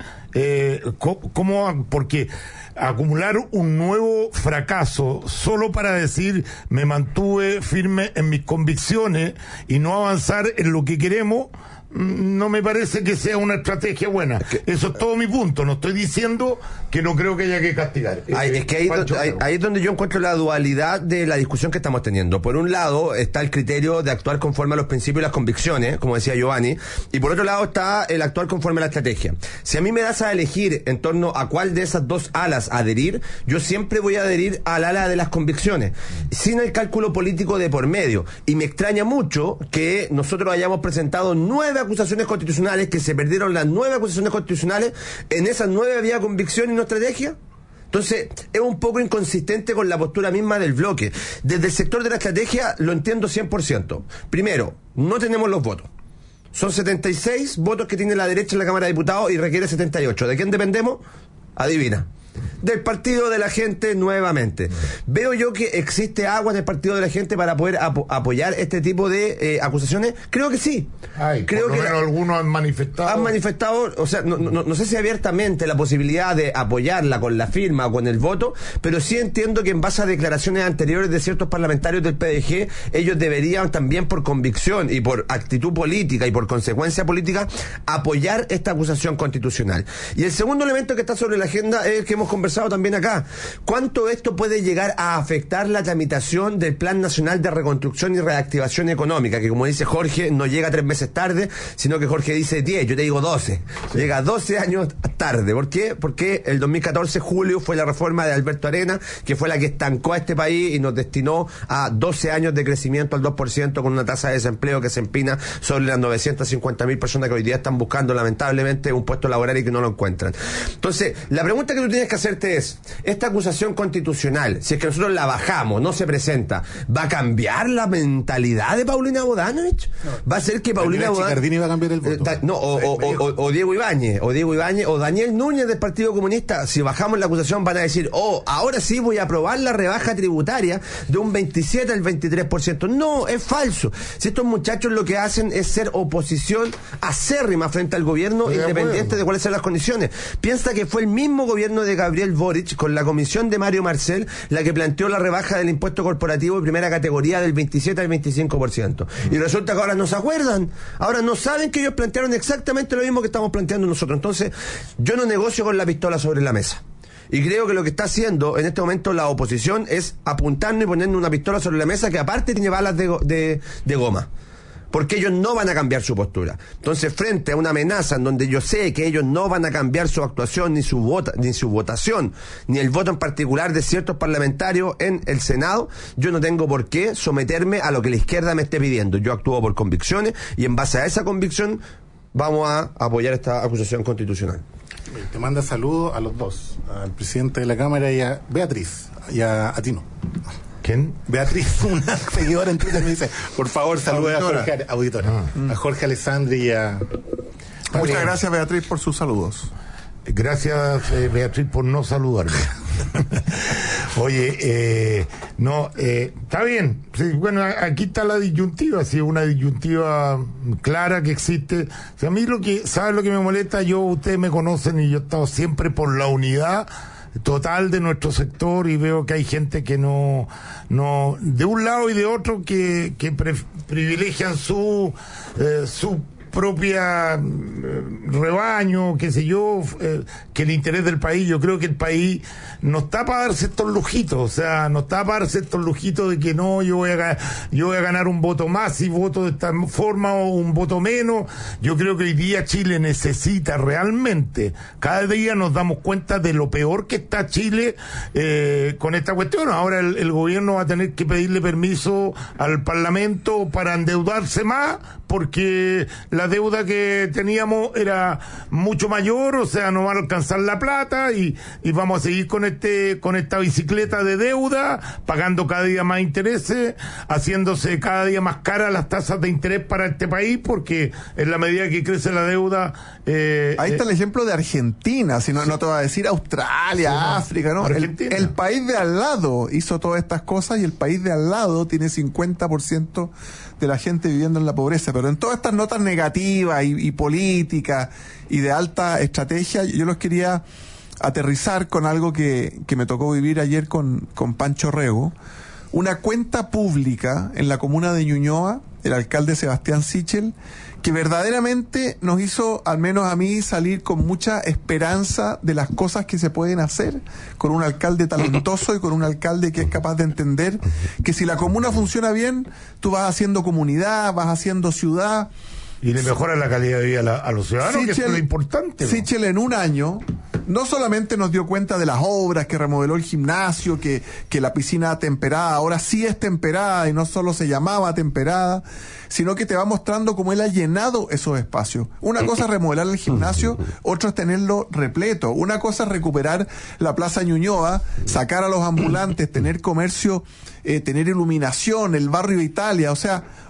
cómo, porque acumular un nuevo fracaso solo para decir me mantuve firme en mis convicciones y no avanzar en lo que queremos, no me parece que sea una estrategia buena. Eso es todo mi punto. No estoy diciendo que no creo que haya que castigar. Es que ahí es donde yo encuentro la dualidad de la discusión que estamos teniendo. Por un lado está el criterio de actuar conforme a los principios y las convicciones, como decía Giovanni, y por otro lado está el actuar conforme a la estrategia. Si a mí me das a elegir en torno a cuál de esas 2 alas adherir, yo siempre voy a adherir al ala de las convicciones, sin el cálculo político de por medio. Y me extraña mucho que nosotros hayamos presentado 9 acusaciones constitucionales, que se perdieron las 9 acusaciones constitucionales, en esas 9 había convicción y no estrategia. Entonces, es un poco inconsistente con la postura misma del bloque. Desde el sector de la estrategia lo entiendo 100%. Primero, no tenemos los votos. Son 76 votos que tiene la derecha en la Cámara de Diputados y requiere 78. ¿De quién dependemos? Adivina. del Partido de la Gente nuevamente. ¿Veo yo que existe agua en el Partido de la Gente para poder apoyar este tipo de acusaciones? Creo que sí. Creo por lo menos algunos han manifestado. Han manifestado, o sea, no sé si abiertamente la posibilidad de apoyarla con la firma o con el voto, pero sí entiendo que en base a declaraciones anteriores de ciertos parlamentarios del PDG, ellos deberían también por convicción y por actitud política y por consecuencia política apoyar esta acusación constitucional. Y el segundo elemento que está sobre la agenda es el que hemos conversado también acá. ¿Cuánto esto puede llegar a afectar la tramitación del Plan Nacional de Reconstrucción y Reactivación Económica? Que como dice Jorge, no llega 3 meses tarde, sino que Jorge dice 10, yo te digo 12. Sí. Llega 12 años tarde. ¿Por qué? Porque el 2014, julio, fue la reforma de Alberto Arena, que fue la que estancó a este país y nos destinó a 12 años de crecimiento al 2%, con una tasa de desempleo que se empina sobre las 950.000 personas que hoy día están buscando lamentablemente un puesto laboral y que no lo encuentran. Entonces, la pregunta que tú tienes que hacerte es, esta acusación constitucional, si es que nosotros la bajamos, no se presenta, ¿va a cambiar la mentalidad de Paulina Bodanovich? ¿Va a ser que Paulina Bodanovich va a cambiar el voto? O Diego Ibáñez, o Daniel Núñez del Partido Comunista, si bajamos la acusación van a decir, ahora sí voy a aprobar la rebaja tributaria de un 27 al 23%. No, es falso. Si estos muchachos lo que hacen es ser oposición acérrima frente al gobierno, independiente de cuáles sean las condiciones. Piensa que fue el mismo gobierno de Gabriel Boric, con la comisión de Mario Marcel, la que planteó la rebaja del impuesto corporativo de primera categoría del 27 al 25%. Y resulta que ahora no se acuerdan. Ahora no saben que ellos plantearon exactamente lo mismo que estamos planteando nosotros. Entonces, yo no negocio con la pistola sobre la mesa. Y creo que lo que está haciendo en este momento la oposición es apuntarnos y ponernos una pistola sobre la mesa que aparte tiene balas de goma. Porque ellos no van a cambiar su postura. Entonces, frente a una amenaza en donde yo sé que ellos no van a cambiar su actuación, ni su votación, ni el voto en particular de ciertos parlamentarios en el Senado, yo no tengo por qué someterme a lo que la izquierda me esté pidiendo. Yo actúo por convicciones y en base a esa convicción vamos a apoyar esta acusación constitucional. Te manda saludos a los dos, al presidente de la Cámara y a Beatriz, y a ti no. ¿Quién? Beatriz, una seguidora en Twitter, me dice, por favor, salude a Jorge, auditora, a Jorge Alessandri y a... Muchas gracias, Beatriz, por sus saludos. Gracias, Beatriz, por no saludarme. Oye, está bien. Sí, bueno, aquí está la disyuntiva, sí, una disyuntiva clara que existe. O sea, a mí ¿sabes lo que me molesta? Ustedes me conocen y yo he estado siempre por la unidad total de nuestro sector y veo que hay gente que no de un lado y de otro que privilegian su propia rebaño, qué sé yo, que el interés del país. Yo creo que el país no está para darse estos lujitos, o sea, no está para darse estos lujitos de que no, yo voy a ganar un voto más y voto de esta forma o un voto menos. Yo creo que hoy día Chile necesita realmente, cada día nos damos cuenta de lo peor que está Chile con esta cuestión. Ahora el gobierno va a tener que pedirle permiso al Parlamento para endeudarse más, porque la deuda que teníamos era mucho mayor, o sea, no va a alcanzar la plata y vamos a seguir con esta bicicleta de deuda, pagando cada día más intereses, haciéndose cada día más caras las tasas de interés para este país, porque en la medida que crece la deuda... ahí está el ejemplo de Argentina, si no te voy a decir Australia, sí, África, ¿no? El país de al lado hizo todas estas cosas y el país de al lado tiene 50% de la gente viviendo en la pobreza. Pero en todas estas notas negativas y políticas y de alta estrategia, yo los quería aterrizar con algo que me tocó vivir ayer con Pancho Rego. Una cuenta pública en la comuna de Ñuñoa, el alcalde Sebastián Sichel, que verdaderamente nos hizo, al menos a mí, salir con mucha esperanza de las cosas que se pueden hacer con un alcalde talentoso y con un alcalde que es capaz de entender que si la comuna funciona bien, tú vas haciendo comunidad, vas haciendo ciudad. Y le mejora la calidad de vida a los ciudadanos, Sichel, que es lo importante, ¿no? Sichel en un año no solamente nos dio cuenta de las obras, que remodeló el gimnasio, que la piscina temperada ahora sí es temperada y no solo se llamaba temperada, sino que te va mostrando cómo él ha llenado esos espacios. Una cosa es remodelar el gimnasio, otra es tenerlo repleto. Una cosa es recuperar la Plaza Ñuñoa, sacar a los ambulantes, tener comercio, tener iluminación, el barrio Italia. O sea,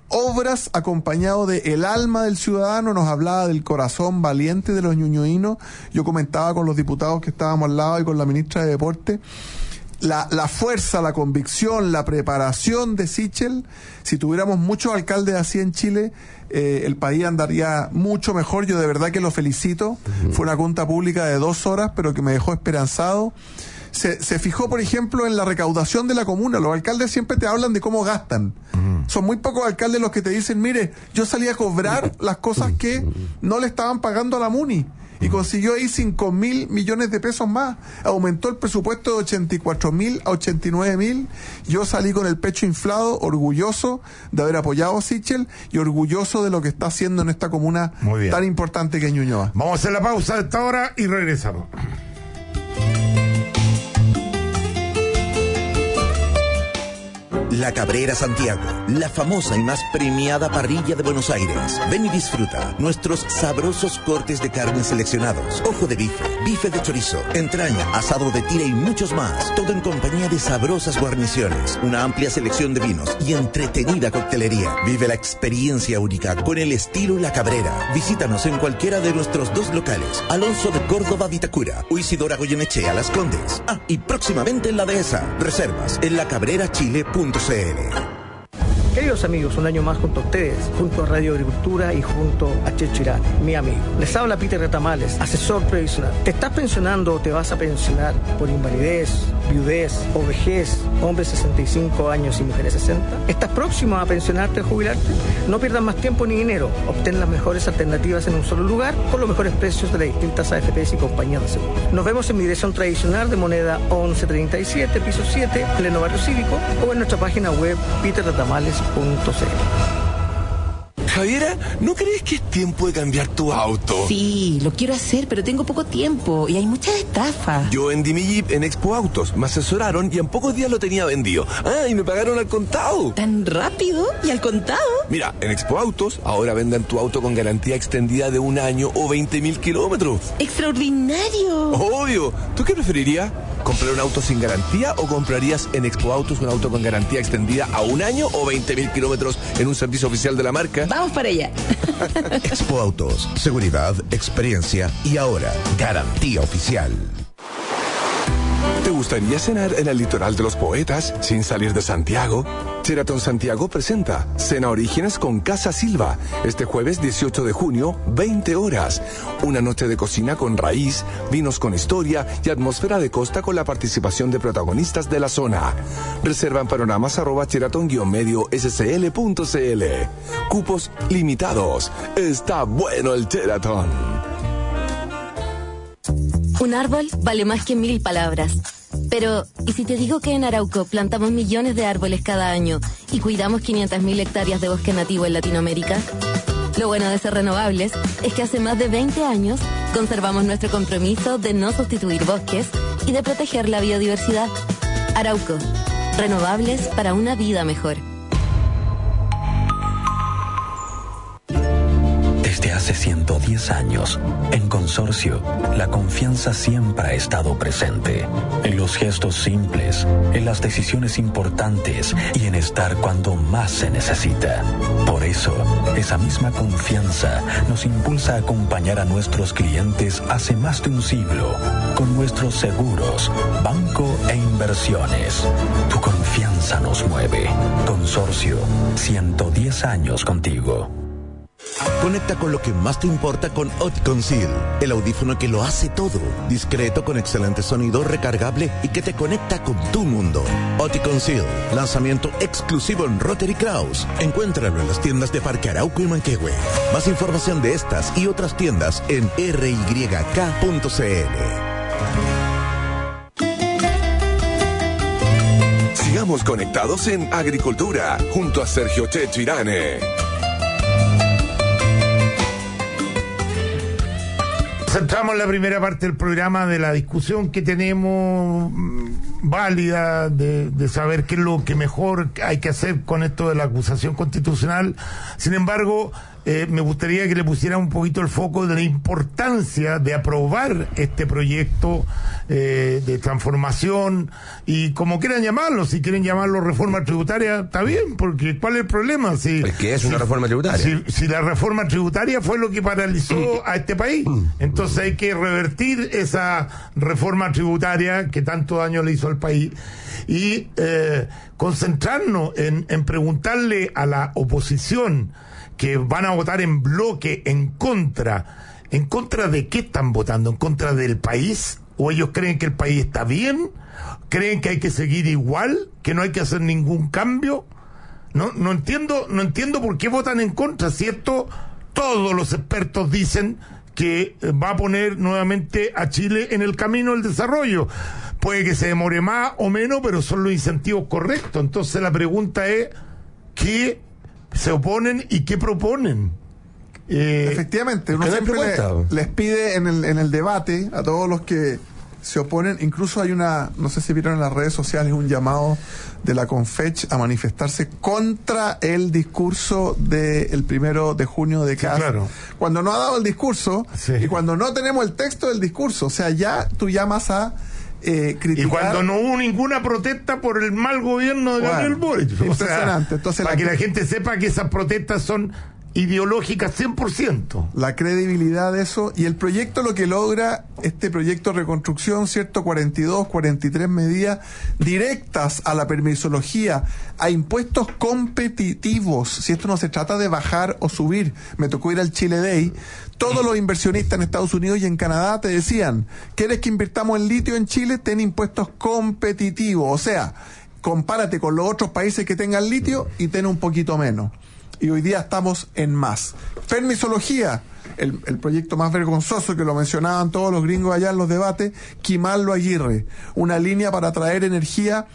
obras acompañado de el alma del ciudadano, nos hablaba del corazón valiente de los ñuñoínos. Yo comentaba con los diputados que estábamos al lado y con la ministra de Deporte, la fuerza, la convicción, la preparación de Sichel. Si tuviéramos muchos alcaldes así en Chile, el país andaría mucho mejor. Yo de verdad que lo felicito. Fue una junta pública de 2 horas, pero que me dejó esperanzado. Se fijó, por ejemplo, en la recaudación de la comuna. Los alcaldes siempre te hablan de cómo gastan. Son muy pocos alcaldes los que te dicen, mire, yo salí a cobrar las cosas que no le estaban pagando a la MUNI. Y consiguió ahí 5.000 millones de pesos más. Aumentó el presupuesto de 84.000 a 89.000. Yo salí con el pecho inflado, orgulloso de haber apoyado a Sichel y orgulloso de lo que está haciendo en esta comuna tan importante que es Ñuñoa. Vamos a hacer la pausa de esta hora y regresamos. La Cabrera Santiago, la famosa y más premiada parrilla de Buenos Aires. Ven y disfruta nuestros sabrosos cortes de carne seleccionados, ojo de bife, bife de chorizo, entraña, asado de tira y muchos más. Todo en compañía de sabrosas guarniciones, una amplia selección de vinos y entretenida coctelería. Vive la experiencia única con el estilo La Cabrera. Visítanos en cualquiera de nuestros 2 locales, Alonso de Córdoba Vitacura o Isidora Goyenechea Las Condes. Y próximamente en la Dehesa. Reservas en lacabrerachile.cl. Queridos amigos, un año más junto a ustedes, junto a Radio Agricultura y junto a Checho Irán, mi amigo. Les habla Peter Retamales, asesor previsional. ¿Te estás pensionando o te vas a pensionar por invalidez, viudez o vejez, hombres 65 años y mujeres 60? ¿Estás próximo a pensionarte o jubilarte? No pierdas más tiempo ni dinero. Obtén las mejores alternativas en un solo lugar con los mejores precios de las distintas AFPs y compañías de seguro. Nos vemos en mi dirección tradicional de Moneda 1137, piso 7, pleno barrio cívico, o en nuestra página web peterretamales.cl. Javiera, ¿no crees que es tiempo de cambiar tu auto? Sí, lo quiero hacer, pero tengo poco tiempo y hay muchas estafas. Yo vendí mi Jeep en Expo Autos, me asesoraron y en pocos días lo tenía vendido. Y me pagaron al contado. ¿Tan rápido? ¿Y al contado? Mira, en Expo Autos ahora venden tu auto con garantía extendida de 1 año o 20.000 kilómetros. ¡Extraordinario! Obvio. ¿Tú qué preferirías? ¿Comprar un auto sin garantía o comprarías en Expo Autos un auto con garantía extendida a 1 año o 20.000 kilómetros en un servicio oficial de la marca? Vamos para allá. Expo Autos, seguridad, experiencia y ahora garantía oficial. ¿Te gustaría cenar en el litoral de los poetas sin salir de Santiago? Sheraton Santiago presenta Cena Orígenes con Casa Silva, este jueves 18 de junio, 20 horas. Una noche de cocina con raíz, vinos con historia y atmósfera de costa con la participación de protagonistas de la zona. Reserva en panoramas @sheraton-scl.cl. Cupos limitados. Está bueno el Sheraton. Un árbol vale más que 1000 palabras. Pero, ¿y si te digo que en Arauco plantamos millones de árboles cada año y cuidamos 500.000 hectáreas de bosque nativo en Latinoamérica? Lo bueno de ser renovables es que hace más de 20 años conservamos nuestro compromiso de no sustituir bosques y de proteger la biodiversidad. Arauco, renovables para una vida mejor. Desde hace 110 años, en Consorcio, la confianza siempre ha estado presente. En los gestos simples, en las decisiones importantes y en estar cuando más se necesita. Por eso, esa misma confianza nos impulsa a acompañar a nuestros clientes hace más de un siglo con nuestros seguros, banco e inversiones. Tu confianza nos mueve. Consorcio, 110 años contigo. Conecta con lo que más te importa con Oticon Seal, el audífono que lo hace todo, discreto con excelente sonido, recargable y que te conecta con tu mundo. Oticon Seal, lanzamiento exclusivo en Rotary Kraus. Encuéntralo en las tiendas de Parque Arauco y Manquehue. Más información de estas y otras tiendas en ryk.cl. Sigamos conectados en Agricultura junto a Sergio Checho Irane. Centramos la primera parte del programa de la discusión que tenemos válida de saber qué es lo que mejor hay que hacer con esto de la acusación constitucional. Sin embargo, me gustaría que le pusieran un poquito el foco de la importancia de aprobar este proyecto de transformación, y como quieran llamarlo, si quieren llamarlo reforma tributaria, está bien, porque ¿cuál es el problema? Si, es que es una reforma tributaria. Si la reforma tributaria fue lo que paralizó a este país, entonces hay que revertir esa reforma tributaria que tanto daño le hizo al país y concentrarnos en preguntarle a la oposición, que van a votar en bloque ¿en contra de qué están votando? ¿En contra del país? ¿O ellos creen que el país está bien? ¿Creen que hay que seguir igual? ¿Que no hay que hacer ningún cambio? No entiendo por qué votan en contra, ¿cierto? Todos los expertos dicen que va a poner nuevamente a Chile en el camino del desarrollo. Puede que se demore más o menos, pero son los incentivos correctos. Entonces la pregunta es, ¿qué se oponen y qué proponen? Efectivamente, uno siempre les pide en el debate a todos los que se oponen, incluso hay no sé si vieron en las redes sociales, un llamado de la Confech a manifestarse contra el discurso del 1 de junio de Kast. Claro. Cuando no ha dado el discurso, y cuando no tenemos el texto del discurso, o sea, ya tú llamas a criticar. Y cuando no hubo ninguna protesta por el mal gobierno de Gabriel Boric. Impresionante. Entonces, para que la gente sepa que esas protestas son ideológicas 100%. La credibilidad de eso, y el proyecto lo que logra, este proyecto de reconstrucción, ¿cierto? 42, 43 medidas directas a la permisología, a impuestos competitivos. Si esto no se trata de bajar o subir. Me tocó ir al Chile Day. Todos los inversionistas en Estados Unidos y en Canadá te decían, ¿quieres que invirtamos en litio en Chile? Ten impuestos competitivos. O sea, compárate con los otros países que tengan litio y ten un poquito menos. Y hoy día estamos en más. Permisología, el proyecto más vergonzoso que lo mencionaban todos los gringos allá en los debates, Quimarlo Aguirre, una línea para traer energía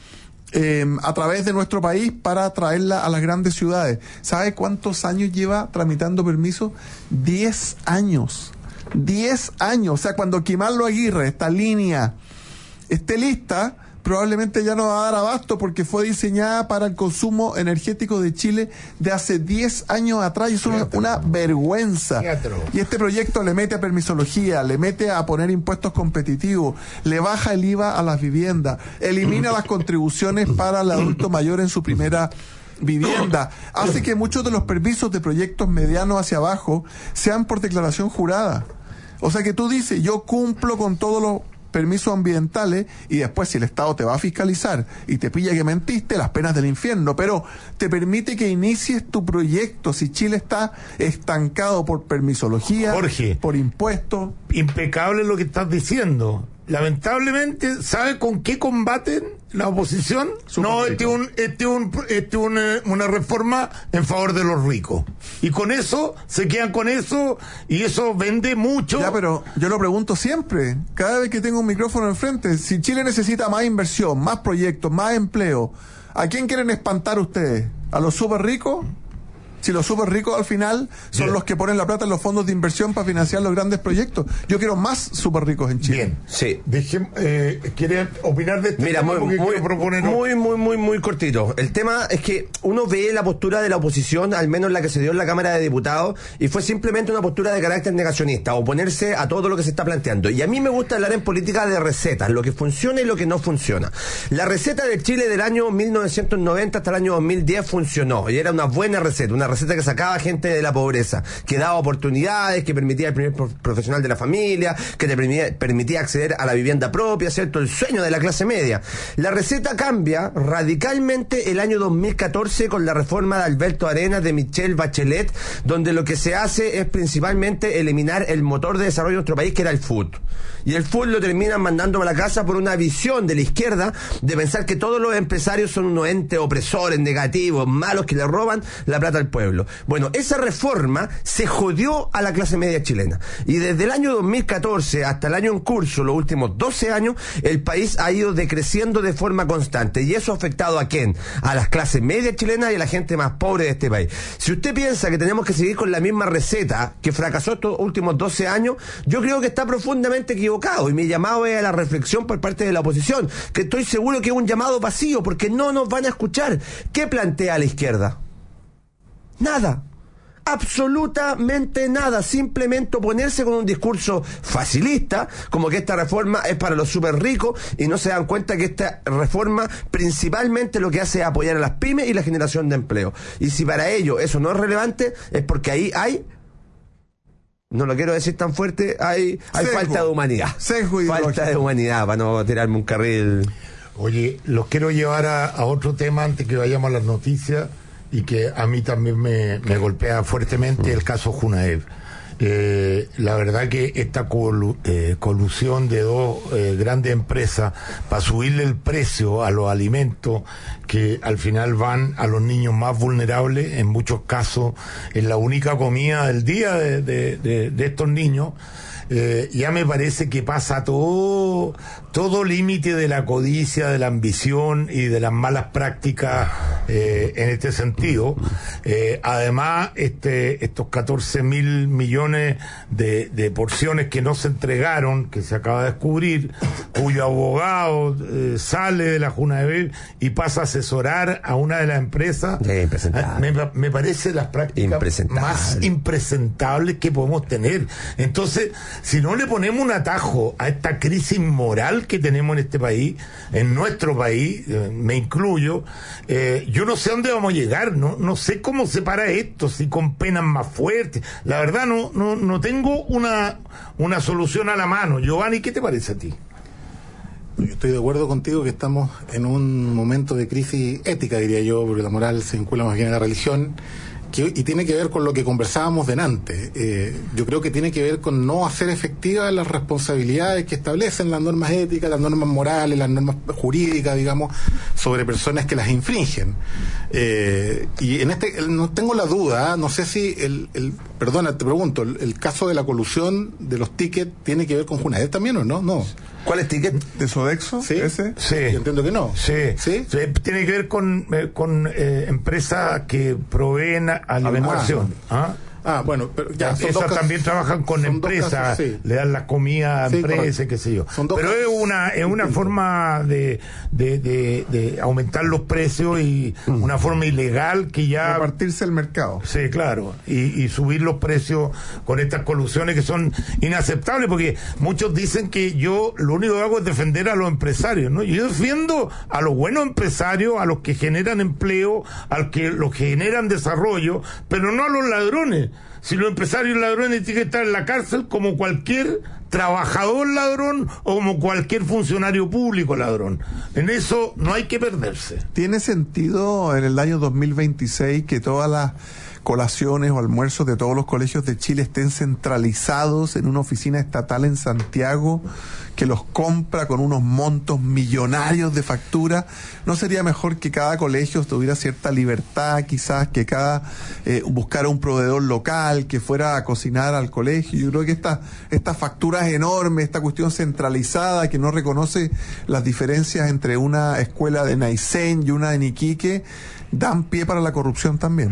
a través de nuestro país para traerla a las grandes ciudades. ¿Sabe cuántos años lleva tramitando permiso? 10 años. 10 años. O sea, cuando Quimarlo Aguirre, esta línea, esté lista, probablemente ya no va a dar abasto, porque fue diseñada para el consumo energético de Chile de hace 10 años atrás, y eso es una vergüenza. Y este proyecto le mete a permisología, le mete a poner impuestos competitivos, le baja el IVA a las viviendas, elimina las contribuciones para el adulto mayor en su primera vivienda, hace que muchos de los permisos de proyectos medianos hacia abajo sean por declaración jurada. O sea que tú dices, yo cumplo con todos los permisos ambientales, y después si el Estado te va a fiscalizar y te pilla que mentiste, las penas del infierno, pero te permite que inicies tu proyecto. Si Chile está estancado por permisología, Jorge, por impuestos. Impecable lo que estás diciendo. Lamentablemente, ¿sabe con qué combaten la oposición? No, una reforma en favor de los ricos. Y con eso, se quedan con eso, y eso vende mucho. Ya, pero yo lo pregunto siempre, cada vez que tengo un micrófono enfrente, si Chile necesita más inversión, más proyectos, más empleo, ¿a quién quieren espantar ustedes? ¿A los súper ricos? Si los súper ricos al final son los que ponen la plata en los fondos de inversión para financiar los grandes proyectos. Yo quiero más súper ricos en Chile. Bien, sí. ¿Quiere opinar de este tema? Muy cortito. El tema es que uno ve la postura de la oposición, al menos la que se dio en la Cámara de Diputados, y fue simplemente una postura de carácter negacionista, oponerse a todo lo que se está planteando. Y a mí me gusta hablar en política de recetas, lo que funciona y lo que no funciona. La receta de Chile del año 1990 hasta el año 2010 funcionó, y era una buena receta, una receta que sacaba gente de la pobreza, que daba oportunidades, que permitía el primer profesional de la familia, que te permitía acceder a la vivienda propia, ¿cierto? El sueño de la clase media. La receta cambia radicalmente el año 2014 con la reforma de Alberto Arenas, de Michelle Bachelet, donde lo que se hace es principalmente eliminar el motor de desarrollo de nuestro país, que era el FUT. Y el FUT lo terminan mandando a la casa por una visión de la izquierda de pensar que todos los empresarios son unos entes opresores, negativos, malos, que le roban la plata al pueblo. pueblo. Bueno, esa reforma se jodió a la clase media chilena. Y desde el año 2014 hasta el año en curso, los últimos 12 años, el país ha ido decreciendo de forma constante. ¿Y eso ha afectado a quién? A las clases medias chilenas y a la gente más pobre de este país. Si usted piensa que tenemos que seguir con la misma receta que fracasó estos últimos 12 años, yo creo que está profundamente equivocado. Y mi llamado es a la reflexión por parte de la oposición, que estoy seguro que es un llamado vacío, porque no nos van a escuchar. ¿Qué plantea la izquierda? Nada. Absolutamente nada, simplemente oponerse con un discurso facilista, como que esta reforma es para los súper ricos, y no se dan cuenta que esta reforma principalmente lo que hace es apoyar a las pymes y la generación de empleo. Y si para ello eso no es relevante, es porque ahí hay, no lo quiero decir tan fuerte, hay falta de humanidad. Falta de humanidad, para no tirarme un carril. Oye, los quiero llevar a otro tema antes que vayamos a las noticias, y que a mí también me golpea fuertemente, el caso Junaev. La verdad que esta colusión de dos grandes empresas para subirle el precio a los alimentos, que al final van a los niños más vulnerables, en muchos casos es la única comida del día de estos niños. Ya me parece que pasa todo límite de la codicia, de la ambición y de las malas prácticas en este sentido. Además, estos 14.000 millones de porciones que no se entregaron, que se acaba de descubrir, cuyo abogado sale de la Junaev y pasa a asesorar a una de las empresas, me parece las prácticas más impresentables que podemos tener. Entonces, si no le ponemos un atajo a esta crisis moral que tenemos en este país, en nuestro país, me incluyo, yo no sé a dónde vamos a llegar, no sé cómo se para esto, si con penas más fuertes. La verdad no tengo una solución a la mano. Giovanni, ¿qué te parece a ti? Yo estoy de acuerdo contigo que estamos en un momento de crisis ética, diría yo, porque la moral se vincula más bien a la religión, y tiene que ver con lo que conversábamos delante. Yo creo que tiene que ver con no hacer efectivas las responsabilidades que establecen las normas éticas, las normas morales, las normas jurídicas, digamos, sobre personas que las infringen. Y en no tengo la duda, no sé si perdona, te pregunto, el caso de la colusión de los tickets tiene que ver con Junaev también, ¿o no? No. ¿Cuál es ticket? ¿De Sodexo? ¿Sí? ¿Ese? Sí. Yo entiendo que no. Sí. Tiene que ver con empresas que proveen alimentación. Bueno, pero ya son esas también trabajan con empresas, le dan la comida a empresas, qué sé yo. Pero es una forma de aumentar los precios y una forma ilegal que ya... Repartirse el mercado. Sí, claro. Y subir los precios con estas colusiones que son inaceptables, porque muchos dicen que yo lo único que hago es defender a los empresarios, ¿no? Yo defiendo a los buenos empresarios, a los que generan empleo, a los que generan desarrollo, pero no a los ladrones. Si los empresarios ladrones tienen que estar en la cárcel como cualquier trabajador ladrón o como cualquier funcionario público ladrón. En eso no hay que perderse. ¿Tiene sentido en el año 2026 que todas las colaciones o almuerzos de todos los colegios de Chile estén centralizados en una oficina estatal en Santiago que los compra con unos montos millonarios de factura? ¿No sería mejor que cada colegio tuviera cierta libertad, quizás que cada buscara un proveedor local que fuera a cocinar al colegio? Yo creo que estas facturas enormes, esta cuestión centralizada que no reconoce las diferencias entre una escuela de Naisén y una de Iquique, dan pie para la corrupción también.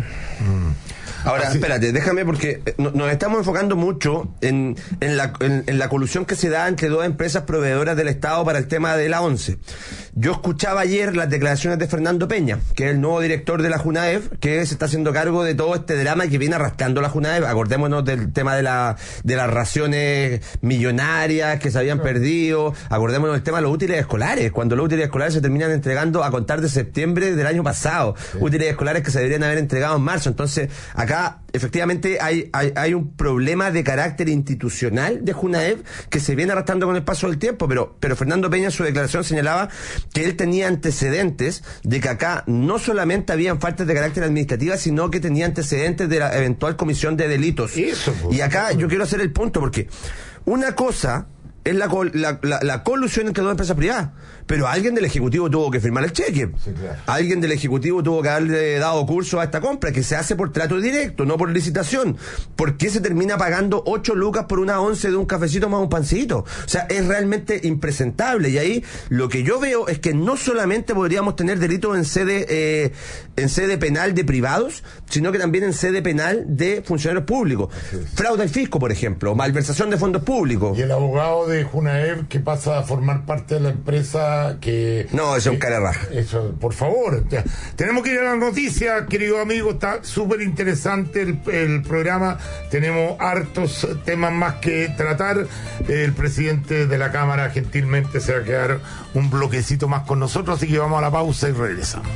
Ahora, espérate, déjame, porque nos estamos enfocando mucho en la colusión que se da entre dos empresas proveedoras del Estado para el tema de la ONCE. Yo escuchaba ayer las declaraciones de Fernando Peña, que es el nuevo director de la Junaev, que se está haciendo cargo de todo este drama que viene arrastrando la Junaev. Acordémonos del tema de las raciones millonarias que se habían perdido. Acordémonos del tema de los útiles escolares, cuando los útiles escolares se terminan entregando a contar de septiembre del año pasado. Sí. Útiles escolares que se deberían haber entregado en marzo. Entonces, acá efectivamente hay un problema de carácter institucional de Junaev que se viene arrastrando con el paso del tiempo, pero Fernando Peña en su declaración señalaba que él tenía antecedentes de que acá no solamente habían faltas de carácter administrativa, sino que tenía antecedentes de la eventual comisión de delitos. Y acá yo quiero hacer el punto, porque una cosa es la colusión entre dos empresas privadas. Pero alguien del Ejecutivo tuvo que firmar el cheque. Sí, claro. Alguien del Ejecutivo tuvo que haberle dado curso a esta compra, que se hace por trato directo, no por licitación. ¿Por qué se termina pagando 8 lucas por una once de un cafecito más un pancito? O sea, es realmente impresentable. Y ahí lo que yo veo es que no solamente podríamos tener delitos en sede penal de privados, sino que también en sede penal de funcionarios públicos. Fraude al fisco, por ejemplo, malversación de fondos públicos. Y el abogado de Junaev que pasa a formar parte de la empresa que... No, eso es un cara raja. Eso, por favor. Tenemos que ir a la noticia, querido amigo. Está súper interesante el programa. Tenemos hartos temas más que tratar. El presidente de la Cámara gentilmente se va a quedar un bloquecito más con nosotros, así que vamos a la pausa y regresamos.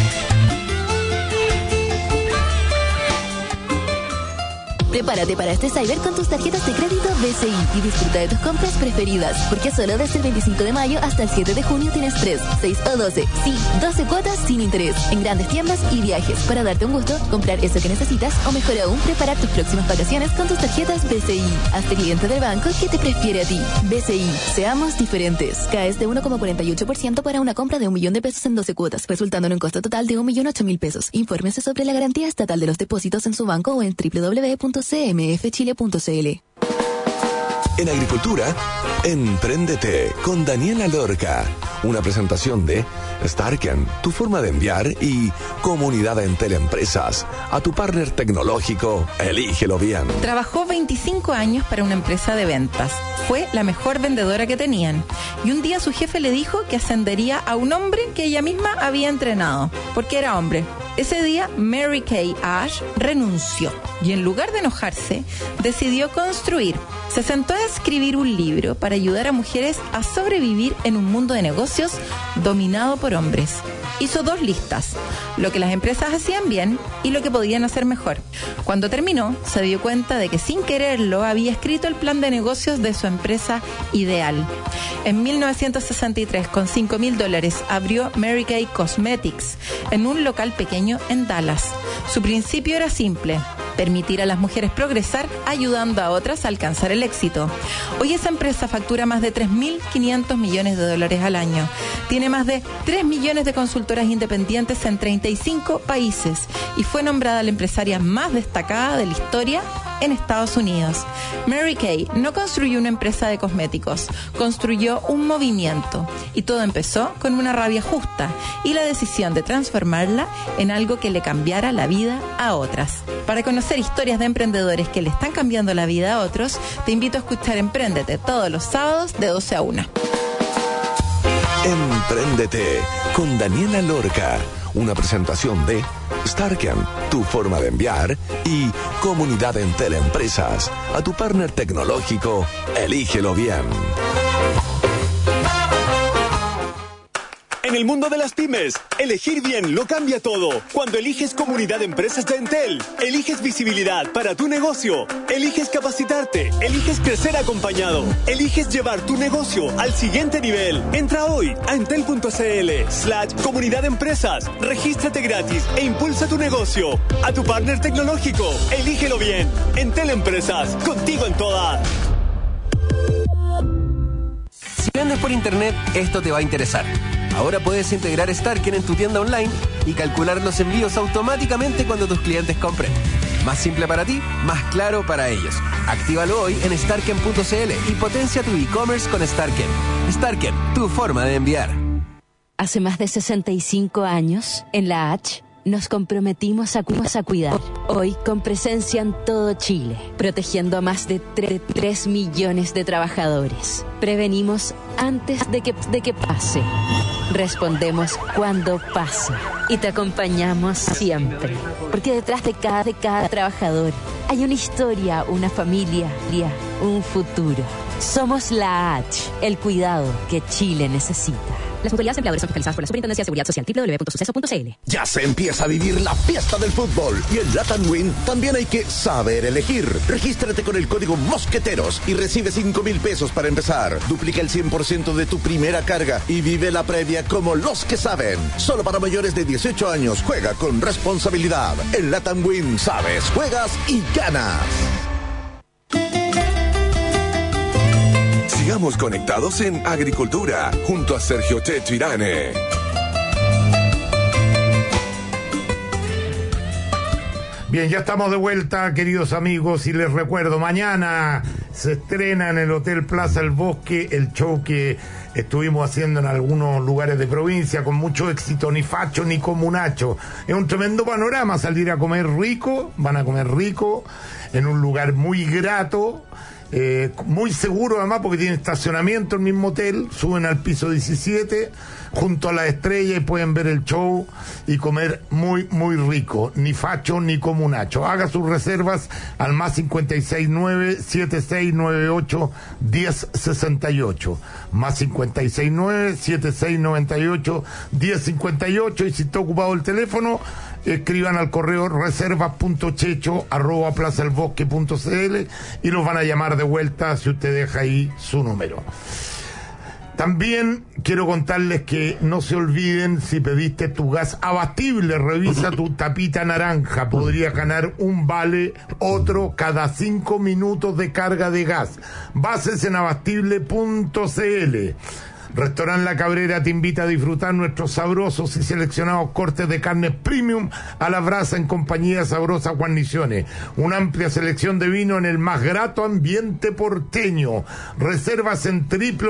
Prepárate para este Cyber con tus tarjetas de crédito BCI y disfruta de tus compras preferidas, porque solo desde el 25 de mayo hasta el 7 de junio tienes 3, 6 o 12, sí, 12 cuotas sin interés en grandes tiendas y viajes para darte un gusto, comprar eso que necesitas o mejor aún, preparar tus próximas vacaciones con tus tarjetas BCI. Hazte cliente del banco que te prefiere a ti. BCI, seamos diferentes. CAES de 1,48% para una compra de 1 millón de pesos en 12 cuotas, resultando en un costo total de 1.008.000 pesos. Infórmese sobre la garantía estatal de los depósitos en su banco o en www.cmfchile.cl. En agricultura, Empréndete con Daniela Lorca. Una presentación de Starken, tu forma de enviar, y Comunidad Entel Empresas. A tu partner tecnológico, elígelo bien. Trabajó 25 años para una empresa de ventas. Fue la mejor vendedora que tenían. Y un día su jefe le dijo que ascendería a un hombre que ella misma había entrenado, porque era hombre. Ese día, Mary Kay Ash renunció y en lugar de enojarse, decidió construir. Se sentó a escribir un libro para ayudar a mujeres a sobrevivir en un mundo de negocios dominado por hombres. Hizo 2 listas, lo que las empresas hacían bien y lo que podían hacer mejor. Cuando terminó, se dio cuenta de que sin quererlo había escrito el plan de negocios de su empresa ideal. En 1963, con $5,000, abrió Mary Kay Cosmetics en un local pequeño en Dallas. Su principio era simple: permitir a las mujeres progresar ayudando a otras a alcanzar el éxito. Hoy esa empresa factura más de $3.500 millones al año. Tiene más de 3 millones de consultoras independientes en 35 países y fue nombrada la empresaria más destacada de la historia en Estados Unidos. Mary Kay no construyó una empresa de cosméticos, construyó un movimiento. Y todo empezó con una rabia justa y la decisión de transformarla en algo que le cambiara la vida a otras. Para conocer historias de emprendedores que le están cambiando la vida a otros, te invito a escuchar Empréndete todos los sábados de 12 a 1. Empréndete con Daniela Lorca. Una presentación de Starken, tu forma de enviar, y Comunidad Entel Empresas. A tu partner tecnológico, elígelo bien. En el mundo de las pymes, elegir bien lo cambia todo. Cuando eliges Comunidad de Empresas de Entel, eliges visibilidad para tu negocio, eliges capacitarte, eliges crecer acompañado, eliges llevar tu negocio al siguiente nivel. Entra hoy a entel.cl/Comunidad de Empresas, regístrate gratis e impulsa tu negocio. A tu partner tecnológico, elígelo bien. Entel Empresas, contigo en todas. Si vendes por internet, esto te va a interesar. Ahora puedes integrar Starken en tu tienda online y calcular los envíos automáticamente cuando tus clientes compren. Más simple para ti, más claro para ellos. Actívalo hoy en starken.cl y potencia tu e-commerce con Starken. Starken, tu forma de enviar. Hace más de 65 años, en la H, nos comprometimos a cuidar. Hoy, con presencia en todo Chile, protegiendo a más de 3 millones de trabajadores. Prevenimos antes de que pase. Respondemos cuando pase. Y te acompañamos siempre. Porque detrás de cada trabajador hay una historia, una familia, un futuro. Somos la H, el cuidado que Chile necesita. Las autoridades empleadoras son fiscalizadas por la Superintendencia de Seguridad Social, www.suceso.cl. Ya se empieza a vivir la fiesta del fútbol y en Latam Win también hay que saber elegir. Regístrate con el código Mosqueteros y recibe 5,000 pesos para empezar. Duplica el 100% de tu primera carga y vive la previa como los que saben. Solo para mayores de 18 años. Juega con responsabilidad. En Latam Win sabes, juegas y ganas. Sigamos conectados en Agricultura, junto a Sergio Checho Irane. Bien, ya estamos de vuelta, queridos amigos, y les recuerdo, mañana se estrena en el Hotel Plaza El Bosque el show que estuvimos haciendo en algunos lugares de provincia con mucho éxito, Ni Facho ni Comunacho. Es un tremendo panorama salir a comer rico, van a comer rico, en un lugar muy grato, muy seguro además porque tiene estacionamiento el mismo hotel, suben al piso 17 junto a la estrella y pueden ver el show y comer muy muy rico, ni facho ni comunacho. Haga sus reservas al más 569-7698-1068, más 569-7698-1058, y si está ocupado el teléfono, escriban al correo reservas.checho@plazaelbosque.cl y los van a llamar de vuelta si usted deja ahí su número. También quiero contarles que no se olviden, si pediste tu gas Abastible, revisa tu tapita naranja, podrías ganar un vale, otro cada 5 minutos de carga de gas. Bases en abastible.cl. Restaurant La Cabrera te invita a disfrutar nuestros sabrosos y seleccionados cortes de carne premium a la brasa en compañía de sabrosas guarniciones. Una amplia selección de vino en el más grato ambiente porteño. Reservas en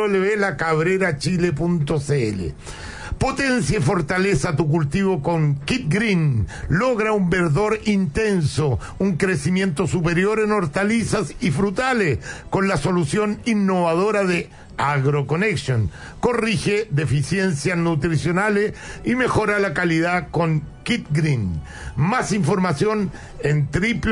www.lacabrerachile.cl. Potencia y fortaleza tu cultivo con Kit Green. Logra un verdor intenso, un crecimiento superior en hortalizas y frutales con la solución innovadora de AgroConnection. Corrige deficiencias nutricionales y mejora la calidad con Kit Green. Más información en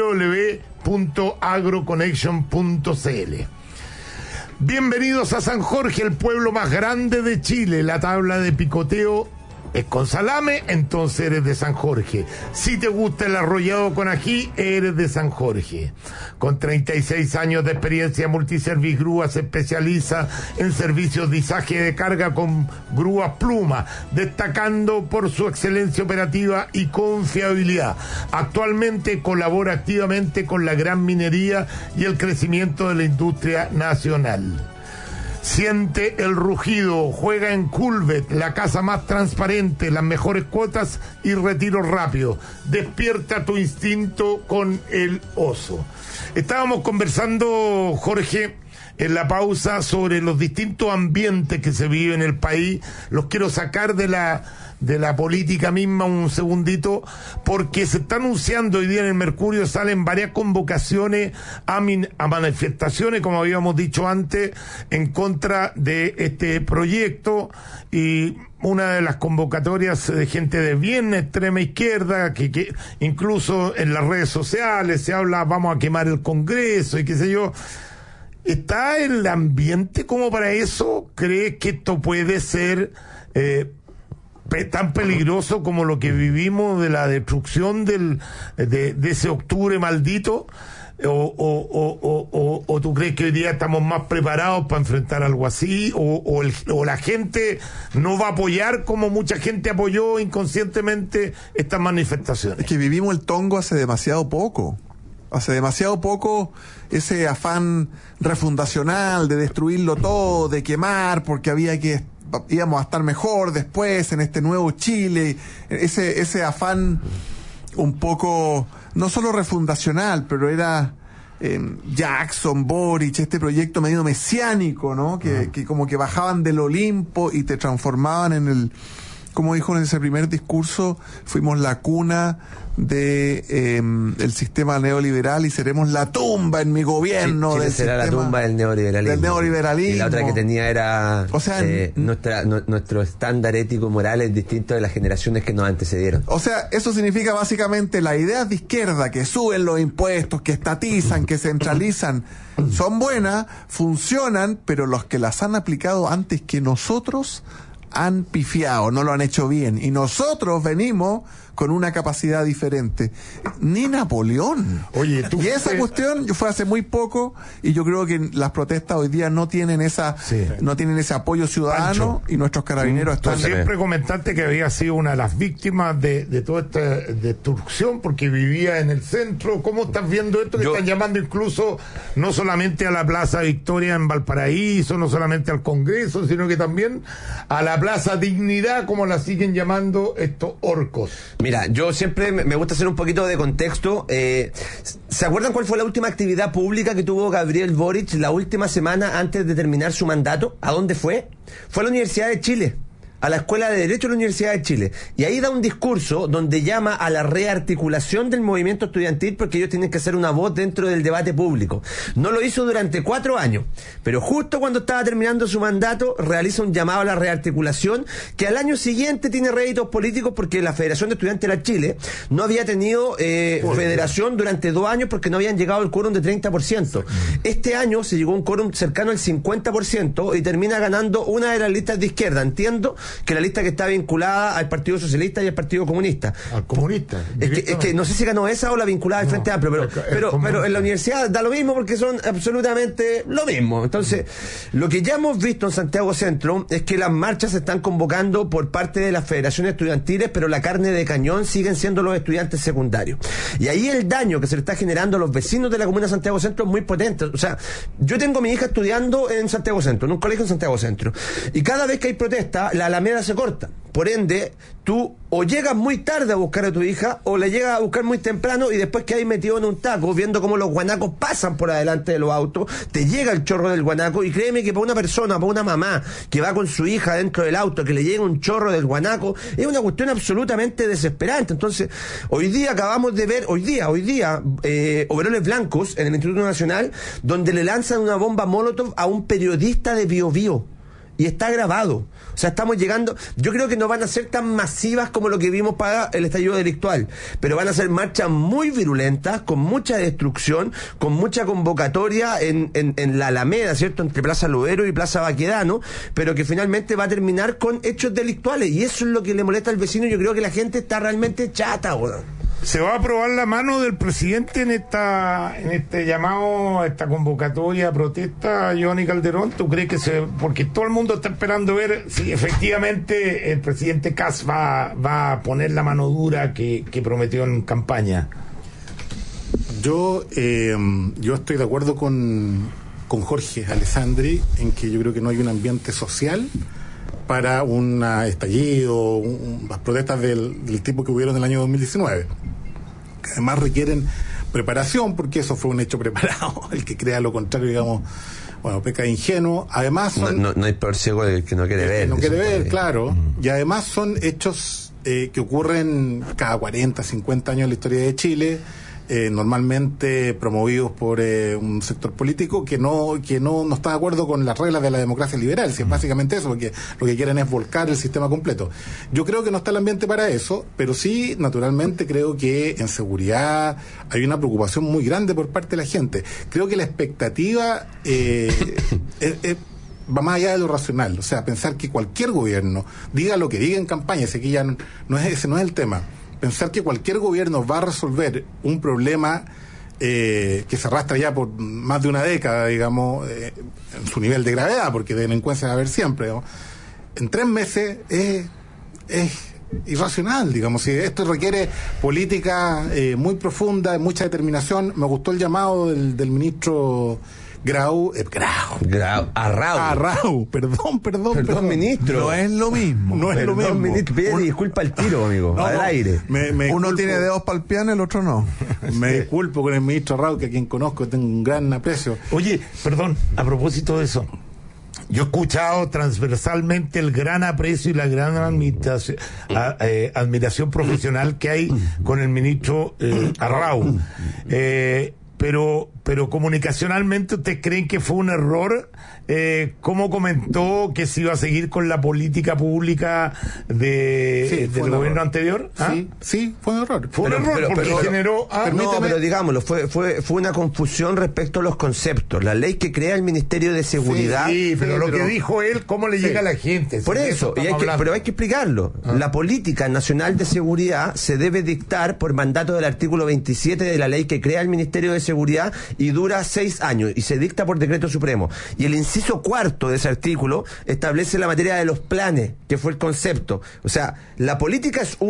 www.agroconnection.cl. Bienvenidos a San Jorge, el pueblo más grande de Chile. La tabla de picoteo es con salame, entonces eres de San Jorge. Si te gusta el arrollado con ají, eres de San Jorge. Con 36 años de experiencia, Multiservice Grúas se especializa en servicios de izaje de carga con grúas Pluma, destacando por su excelencia operativa y confiabilidad. Actualmente colabora activamente con la gran minería y el crecimiento de la industria nacional. Siente el rugido, juega en Culvet, la casa más transparente, las mejores cuotas y retiro rápido. Despierta tu instinto con el oso. Estábamos conversando, Jorge, en la pausa sobre los distintos ambientes que se viven en el país. Los quiero sacar de la política misma un segundito, porque se está anunciando hoy día en el Mercurio, salen varias convocaciones a manifestaciones, como habíamos dicho antes, en contra de este proyecto, y una de las convocatorias de gente de bien extrema izquierda, que incluso en las redes sociales se habla, vamos a quemar el Congreso y qué sé yo. ¿Está el ambiente como para eso? ¿Crees que esto puede ser tan peligroso como lo que vivimos de la destrucción de ese octubre maldito? ¿O tú crees que hoy día estamos más preparados para enfrentar algo así? ¿O la gente no va a apoyar como mucha gente apoyó inconscientemente estas manifestaciones? Es que vivimos el tongo hace demasiado poco. Hace demasiado poco ese afán refundacional de destruirlo todo, de quemar, porque íbamos a estar mejor después en este nuevo Chile, ese afán un poco, no solo refundacional, pero era Jackson, Boric, este proyecto medio mesiánico, ¿no? Que como que bajaban del Olimpo y te transformaban en el, como dijo en ese primer discurso, fuimos la cuna de el sistema neoliberal y seremos la tumba en mi gobierno. Chile será la tumba del neoliberalismo. Y la otra que tenía era, o sea, nuestro estándar ético moral es distinto de las generaciones que nos antecedieron. O sea, eso significa básicamente las ideas de izquierda que suben los impuestos, que estatizan, que centralizan, son buenas, funcionan, pero los que las han aplicado antes que nosotros han pifiado, no lo han hecho bien, y nosotros venimos con una capacidad diferente. Ni Napoleón. Oye, y esa cuestión fue hace muy poco, y yo creo que las protestas hoy día no tienen no tienen ese apoyo ciudadano, Pancho, y nuestros carabineros están... Tú siempre comentaste que había sido una de las víctimas de toda esta destrucción porque vivía en el centro. ¿Cómo estás viendo esto? Que están llamando incluso no solamente a la Plaza Victoria en Valparaíso, no solamente al Congreso, sino que también a la Plaza Dignidad, como la siguen llamando estos orcos. Mira, yo siempre me gusta hacer un poquito de contexto. ¿Se acuerdan cuál fue la última actividad pública que tuvo Gabriel Boric la última semana antes de terminar su mandato? ¿A dónde fue? Fue a la Universidad de Chile, a la Escuela de Derecho de la Universidad de Chile, y ahí da un discurso donde llama a la rearticulación del movimiento estudiantil porque ellos tienen que ser una voz dentro del debate público. No lo hizo durante 4 años, pero justo cuando estaba terminando su mandato realiza un llamado a la rearticulación que al año siguiente tiene réditos políticos porque la Federación de Estudiantes de Chile no había tenido federación durante 2 años porque no habían llegado al quórum de 30%. Este año se llegó a un quórum cercano al 50% y termina ganando una de las listas de izquierda. Entiendo que la lista que está vinculada al Partido Socialista y al Partido Comunista. Al comunista. Es que no sé si ganó esa o la vinculada al Frente Amplio, pero en la universidad da lo mismo porque son absolutamente lo mismo. Entonces, lo que ya hemos visto en Santiago Centro es que las marchas se están convocando por parte de las federaciones estudiantiles, pero la carne de cañón siguen siendo los estudiantes secundarios. Y ahí el daño que se le está generando a los vecinos de la comuna de Santiago Centro es muy potente. O sea, yo tengo a mi hija estudiando en Santiago Centro, en un colegio en Santiago Centro, y cada vez que hay protesta, la Alameda se corta. Por ende, tú o llegas muy tarde a buscar a tu hija o la llegas a buscar muy temprano y después que hay metido en un taco viendo cómo los guanacos pasan por adelante de los autos, te llega el chorro del guanaco. Y créeme que para una persona, para una mamá que va con su hija dentro del auto, que le llega un chorro del guanaco, es una cuestión absolutamente desesperante. Entonces, hoy día acabamos de ver, overoles blancos en el Instituto Nacional, donde le lanzan una bomba Molotov a un periodista de Bio Bio. Y está grabado. O sea, estamos llegando... Yo creo que no van a ser tan masivas como lo que vimos para el estallido delictual, pero van a ser marchas muy virulentas, con mucha destrucción, con mucha convocatoria en la Alameda, ¿cierto? Entre Plaza Loero y Plaza Baquedano, pero que finalmente va a terminar con hechos delictuales. Y eso es lo que le molesta al vecino. Yo creo que la gente está realmente chata, weón. ¿Se va a aprobar la mano del presidente en este llamado, esta convocatoria a protesta, Johnny Calderón? ¿Tú crees que porque todo el mundo está esperando ver si efectivamente el presidente Kast va a poner la mano dura que prometió en campaña? Yo estoy de acuerdo con Jorge Alessandri en que yo creo que no hay un ambiente social para un estallido, las protestas del tipo que hubieron en el año 2019, que además requieren preparación, porque eso fue un hecho preparado. El que crea lo contrario, digamos, bueno, peca de ingenuo. Además no hay peor ciego que no quiere ver. No quiere ver, claro. Y además son hechos que ocurren cada 40, 50 años en la historia de Chile, normalmente promovidos por un sector político que no está de acuerdo con las reglas de la democracia liberal, si es básicamente eso, porque lo que quieren es volcar el sistema completo. Yo creo que no está el ambiente para eso, pero sí, naturalmente, creo que en seguridad hay una preocupación muy grande por parte de la gente. Creo que la expectativa va más allá de lo racional, o sea, pensar que cualquier gobierno diga lo que diga en campaña, ese que ya ese no es el tema. Pensar que cualquier gobierno va a resolver un problema que se arrastra ya por más de una década, digamos, en su nivel de gravedad, porque de delincuencia va a haber siempre, ¿no? En 3 meses es irracional, digamos. Si esto requiere política muy profunda, mucha determinación. Me gustó el llamado del ministro Arrau, perdón, ministro. No es lo mismo. No es lo mismo. Ministro, pide disculpa al tiro, amigo, al aire. Uno tiene dedos para el piano, el otro no. Me disculpo con el ministro Arrau, que a quien conozco tengo un gran aprecio. Oye, perdón, a propósito de eso, yo he escuchado transversalmente el gran aprecio y la gran admiración profesional que hay con el ministro Arrau. pero comunicacionalmente, ¿ustedes creen que fue un error? ¿Cómo comentó que se iba a seguir con la política pública del gobierno anterior? ¿Ah? Sí, fue un error. Fue un error porque generó... No, pero digámoslo, fue una confusión respecto a los conceptos. La ley que crea el Ministerio de Seguridad... Sí, pero lo que dijo él, ¿cómo le llega a la gente? Por eso, pero hay que explicarlo. La política nacional de seguridad se debe dictar por mandato del artículo 27 de la ley que crea el Ministerio de Seguridad y dura 6 años y se dicta por decreto supremo. Y el inciso cuarto de ese artículo establece la materia de los planes, que fue el concepto. O sea, la política es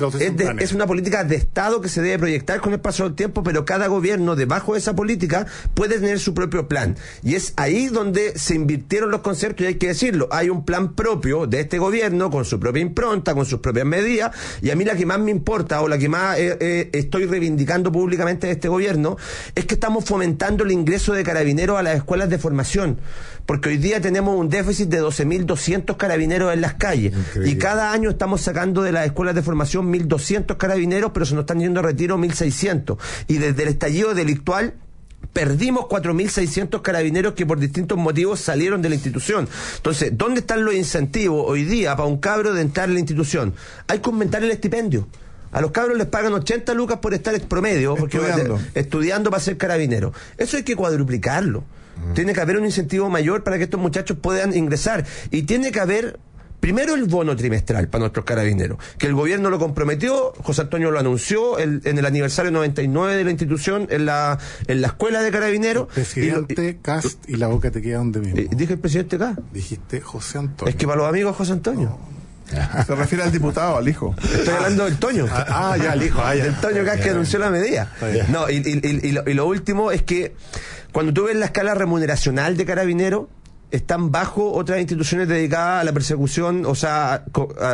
es una política de Estado que se debe proyectar con el paso del tiempo, pero cada gobierno debajo de esa política puede tener su propio plan. Y es ahí donde se invirtieron los conceptos, y hay que decirlo. Hay un plan propio de este gobierno, con su propia impronta, con sus propias medidas, y a mí la que más me importa, o la que más estoy reivindicando públicamente de este gobierno, es que estamos fomentando el ingreso de carabineros a las escuelas de formación. Porque hoy día tenemos un déficit de 12.200 carabineros en las calles. Increíble. Y cada año estamos sacando de las escuelas de formación 1.200 carabineros, pero se nos están yendo a retiro 1.600. Y desde el estallido delictual perdimos 4.600 carabineros que por distintos motivos salieron de la institución. Entonces, ¿dónde están los incentivos hoy día para un cabro de entrar en la institución? Hay que aumentar el estipendio. A los cabros les pagan 80 lucas por estar en promedio, porque estudiando para ser carabinero. Eso hay que cuadruplicarlo. Tiene que haber un incentivo mayor para que estos muchachos puedan ingresar. Y tiene que haber, primero, el bono trimestral para nuestros carabineros, que el gobierno lo comprometió, José Antonio lo anunció en el aniversario 99 de la institución, en la escuela de carabineros. Presidente Cast, y la boca te queda donde mismo. ¿Dije el presidente Cast? Dijiste José Antonio. Es que para los amigos José Antonio. Se refiere al diputado, al hijo. Estoy hablando del Toño. Ya, el hijo. Del Toño Cast, que anunció la medida. No, y lo último es que cuando tú ves la escala remuneracional de carabineros, están bajo otras instituciones dedicadas a la persecución, o sea,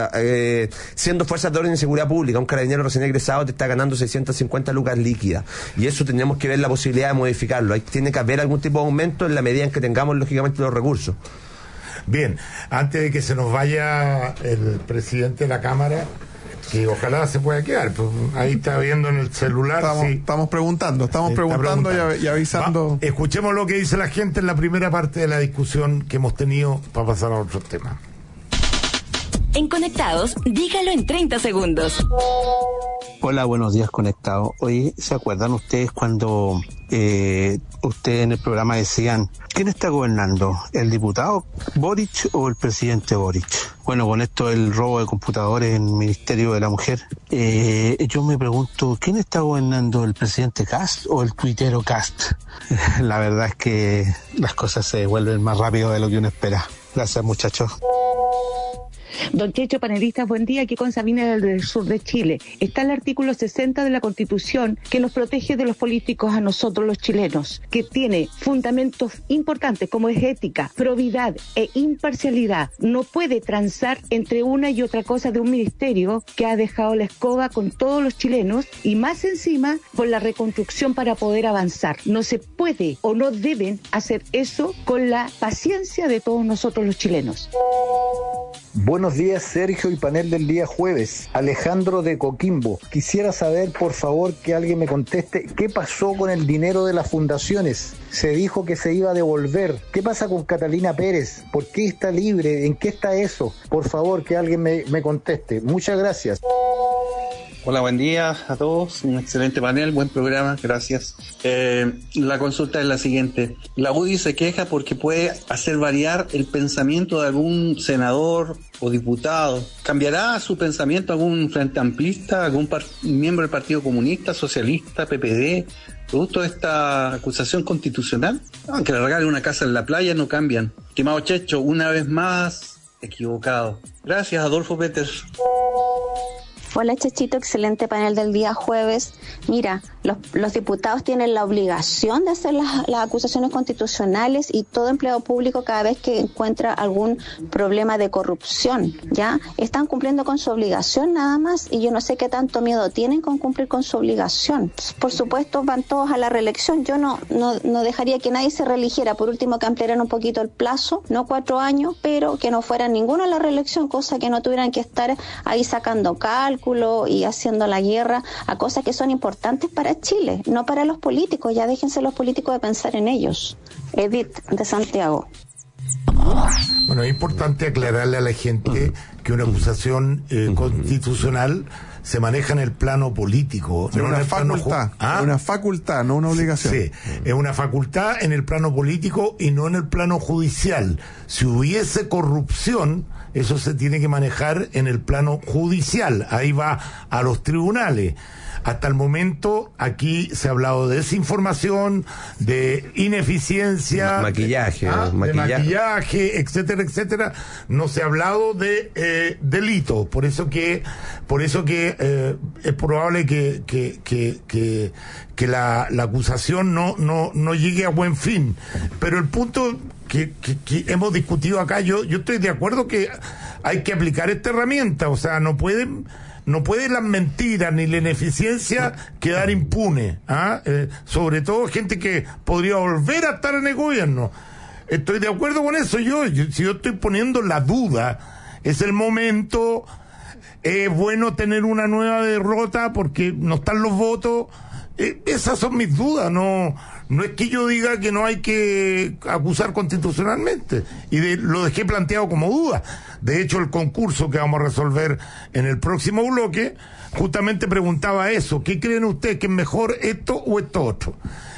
siendo fuerzas de orden y seguridad pública. Un carabinero recién egresado te está ganando 650 lucas líquidas. Y eso tendríamos que ver la posibilidad de modificarlo. Tiene que haber algún tipo de aumento en la medida en que tengamos, lógicamente, los recursos. Bien, antes de que se nos vaya el presidente de la Cámara, que ojalá se pueda quedar, pues ahí está viendo en el celular. Estamos preguntando y avisando. Escuchemos lo que dice la gente en la primera parte de la discusión que hemos tenido para pasar a otros temas. En Conectados, dígalo en 30 segundos. Hola, buenos días, Conectados. Hoy, ¿se acuerdan ustedes cuando ustedes en el programa decían, ¿quién está gobernando? ¿El diputado Boric o el presidente Boric? Bueno, con esto del robo de computadores en el Ministerio de la Mujer, yo me pregunto, ¿quién está gobernando? ¿El presidente Cast o el tuitero Cast? La verdad es que las cosas se vuelven más rápido de lo que uno espera. Gracias, muchachos. Don Checho, panelistas, buen día. Aquí con Sabina del sur de Chile. Está el artículo 60 de la Constitución que nos protege de los políticos a nosotros los chilenos, que tiene fundamentos importantes como es ética, probidad e imparcialidad. No puede transar entre una y otra cosa de un ministerio que ha dejado la escoba con todos los chilenos y más encima con la reconstrucción para poder avanzar. No se puede o no deben hacer eso con la paciencia de todos nosotros los chilenos. Buenos días, Sergio y panel del día jueves. Alejandro de Coquimbo. Quisiera saber, por favor, que alguien me conteste qué pasó con el dinero de las fundaciones. Se dijo que se iba a devolver. ¿Qué pasa con Catalina Pérez? ¿Por qué está libre? ¿En qué está eso? Por favor, que alguien me conteste. Muchas gracias. Hola, buen día a todos, un excelente panel, buen programa, gracias. La consulta es la siguiente. La UDI se queja porque puede hacer variar el pensamiento de algún senador o diputado. ¿Cambiará su pensamiento algún frente amplista, algún miembro del Partido Comunista, Socialista, PPD, producto de esta acusación constitucional? Aunque le regalen una casa en la playa no cambian. Estimado Checho, una vez más, equivocado. Gracias, Adolfo Peters. Hola Chechito, excelente panel del día jueves. Mira, los diputados tienen la obligación de hacer las acusaciones constitucionales y todo empleado público cada vez que encuentra algún problema de corrupción, ¿ya? Están cumpliendo con su obligación nada más y yo no sé qué tanto miedo tienen con cumplir con su obligación. Por supuesto van todos a la reelección, yo no dejaría que nadie se reeligiera, por último que ampliaran un poquito el plazo, no 4 años, pero que no fuera ninguno a la reelección, cosa que no tuvieran que estar ahí sacando cálculos ridículo y haciendo la guerra a cosas que son importantes para Chile, no para los políticos. Ya déjense los políticos de pensar en ellos. Edith, de Santiago. Bueno, es importante aclararle a la gente que una acusación constitucional se maneja en el plano político. Es una facultad, una facultad, no una obligación. Sí, es una facultad en el plano político y no en el plano judicial. Si hubiese corrupción, eso se tiene que manejar en el plano judicial. Ahí va a los tribunales. Hasta el momento aquí se ha hablado de desinformación, de ineficiencia, maquillaje, de maquillaje, etcétera, etcétera. No se ha hablado de delito. Por eso que es probable que la acusación no llegue a buen fin. Pero el punto que hemos discutido acá, yo estoy de acuerdo que hay que aplicar esta herramienta. O sea, no pueden las mentiras ni la ineficiencia quedar impune, sobre todo gente que podría volver a estar en el gobierno. Estoy de acuerdo con eso. Si yo estoy poniendo la duda, es el momento. Es bueno tener una nueva derrota porque no están los votos. Esas son mis dudas. No es que yo diga que no hay que acusar constitucionalmente, y lo dejé planteado como duda. De hecho, el concurso que vamos a resolver en el próximo bloque justamente preguntaba eso: ¿qué creen ustedes que es mejor, esto o esto otro?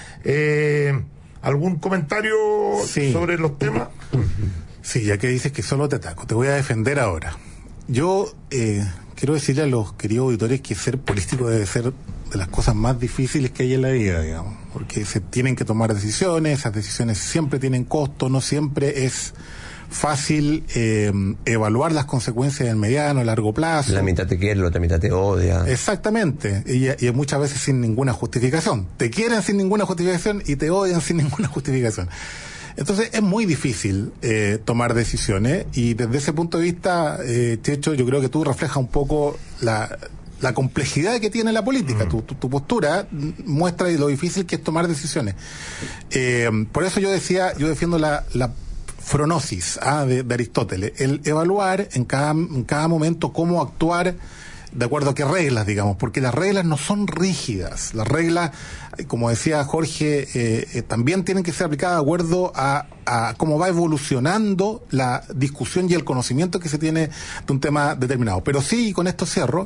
¿Algún comentario sobre los temas? Sí, ya que dices que solo te ataco, te voy a defender ahora. Yo quiero decirle a los queridos auditores que ser político debe ser de las cosas más difíciles que hay en la vida, digamos, porque se tienen que tomar decisiones, esas decisiones siempre tienen costo, no siempre es fácil evaluar las consecuencias en mediano, a largo plazo. La mitad te quiere, la otra mitad te odia. Exactamente, y muchas veces sin ninguna justificación. Te quieren sin ninguna justificación y te odian sin ninguna justificación. Entonces es muy difícil tomar decisiones, y desde ese punto de vista, Checho, yo creo que tú reflejas un poco la complejidad que tiene la política. Tu postura muestra lo difícil que es tomar decisiones. Por eso yo defiendo la fronosis de Aristóteles, el evaluar en cada momento cómo actuar de acuerdo a qué reglas, digamos, porque las reglas no son rígidas. Las reglas, como decía Jorge, también tienen que ser aplicadas de acuerdo a cómo va evolucionando la discusión y el conocimiento que se tiene de un tema determinado. Pero sí, y con esto cierro,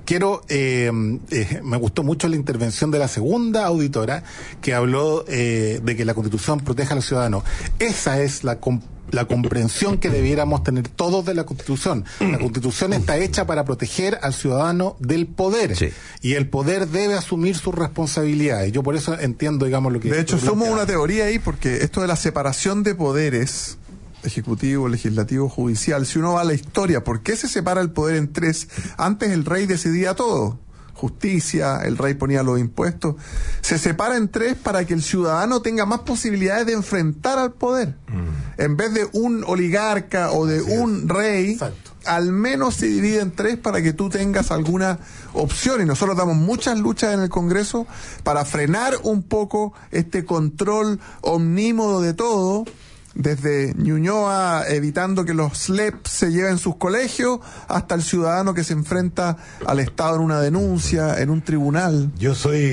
me gustó mucho la intervención de la segunda auditora, que habló de que la Constitución protege a los ciudadanos. Esa es la comprensión que debiéramos tener todos de la Constitución. La Constitución está hecha para proteger al ciudadano del poder, y el poder debe asumir sus responsabilidades. Yo por eso entiendo, digamos, lo que... De hecho, somos una teoría ahí, porque esto de la separación de poderes, ejecutivo, legislativo, judicial, si uno va a la historia, ¿por qué se separa el poder en tres? Antes el rey decidía todo. Justicia, el rey ponía los impuestos. Se separa en tres para que el ciudadano tenga más posibilidades de enfrentar al poder. En vez de un oligarca o de un rey, al menos se divide en tres para que tú tengas alguna opción. Y nosotros damos muchas luchas en el Congreso para frenar un poco este control omnímodo de todo, desde Ñuñoa evitando que los SLEP se lleven sus colegios, hasta el ciudadano que se enfrenta al Estado en una denuncia, en un tribunal. Yo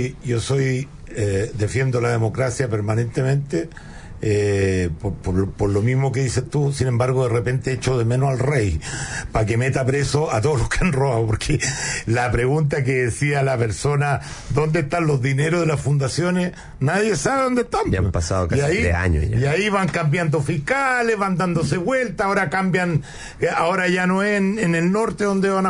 defiendo la democracia permanentemente, por lo mismo que dices tú. Sin embargo, de repente echo de menos al rey para que meta preso a todos los que han robado, porque la pregunta que decía la persona, ¿dónde están los dineros de las fundaciones? Nadie sabe dónde están. Ya han pasado casi 3 años ya. Y ahí van cambiando fiscales, van dándose vuelta, ahora cambian, ahora ya no es en el norte donde van a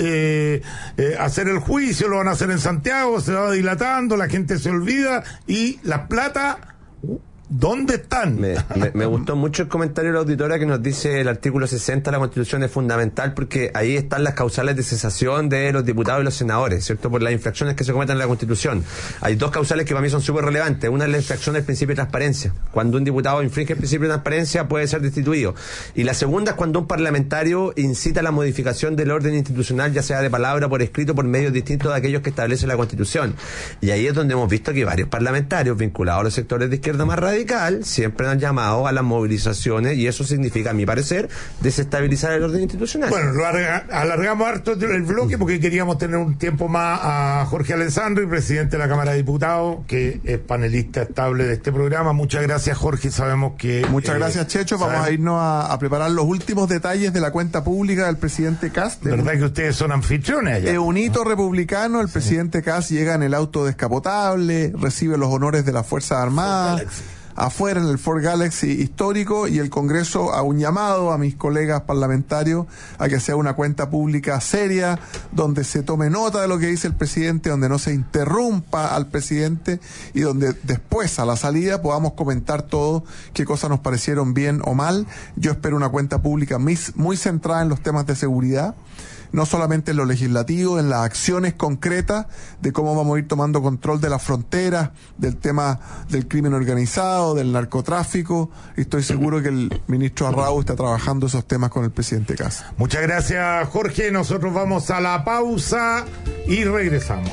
hacer el juicio, lo van a hacer en Santiago, se va dilatando, la gente se olvida, y la plata... ¿dónde están? Me gustó mucho el comentario de la auditora que nos dice el artículo 60 de la Constitución es fundamental, porque ahí están las causales de cesación de los diputados y los senadores, ¿cierto? Por las infracciones que se cometen en la Constitución. Hay 2 causales que para mí son súper relevantes. Una es la infracción del principio de transparencia. Cuando un diputado infringe el principio de transparencia puede ser destituido. Y la segunda es cuando un parlamentario incita a la modificación del orden institucional, ya sea de palabra, por escrito, por medios distintos de aquellos que establece la Constitución. Y ahí es donde hemos visto que varios parlamentarios vinculados a los sectores de izquierda más radicales radical siempre han llamado a las movilizaciones y eso significa, a mi parecer, desestabilizar el orden institucional. Bueno, alargamos harto el bloque porque queríamos tener un tiempo más a Jorge Alessandri, presidente de la Cámara de Diputados, que es panelista estable de este programa. Muchas gracias, Jorge. Sabemos que... Muchas gracias, Checho. Vamos a irnos a preparar los últimos detalles de la cuenta pública del presidente Kast. ¿Verdad que ustedes son anfitriones allá? Es un hito republicano. El presidente Kast llega en el auto descapotable, recibe los honores de las Fuerzas Armadas afuera en el Ford Galaxy histórico, y el Congreso a un llamado a mis colegas parlamentarios a que sea una cuenta pública seria, donde se tome nota de lo que dice el presidente, donde no se interrumpa al presidente y donde después a la salida podamos comentar todo, qué cosas nos parecieron bien o mal. Yo espero una cuenta pública muy centrada en los temas de seguridad, no solamente en lo legislativo, en las acciones concretas de cómo vamos a ir tomando control de las fronteras, del tema del crimen organizado, del narcotráfico. Y estoy seguro que el ministro Arrau está trabajando esos temas con el presidente Kast. Muchas gracias, Jorge. Nosotros vamos a la pausa y regresamos.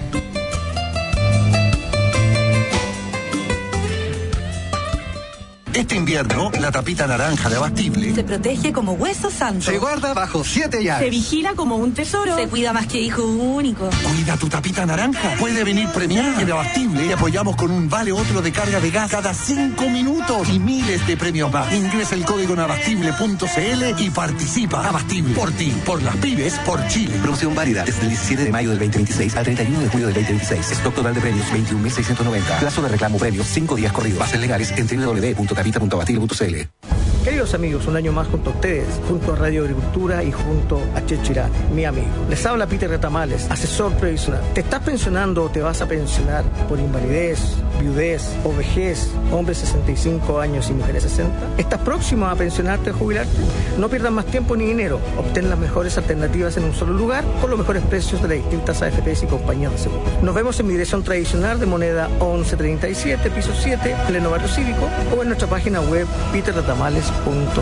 Este invierno, la tapita naranja de Abastible se protege como hueso santo. Se guarda bajo 7 llaves. Se vigila como un tesoro. Se cuida más que hijo único. Cuida tu tapita naranja. Puede venir premiada. En Abastible te apoyamos con un vale otro de carga de gas cada 5 minutos y miles de premios más. Ingresa el código en abastible.cl y participa. Abastible. Por ti, por las pymes, por Chile. Promoción válida desde el 17 de mayo del 2026 al 31 de julio del 2026. Stock total de premios 21.690. Plazo de reclamo premios 5 días corridos. Bases legales en www.capita.abastible.cl. Queridos amigos, un año más junto a ustedes, junto a Radio Agricultura y junto a Checho Irán, mi amigo. Les habla Peter Retamales, asesor previsional. ¿Te estás pensionando o te vas a pensionar por invalidez, viudez o vejez, hombres 65 años y mujeres 60? ¿Estás próximo a pensionarte o jubilarte? No pierdas más tiempo ni dinero. Obtén las mejores alternativas en un solo lugar con los mejores precios de las distintas AFPs y compañías de seguros. Nos vemos en mi dirección tradicional de Moneda 1137, piso 7, pleno barrio cívico, o en nuestra página web peterretamales.cl.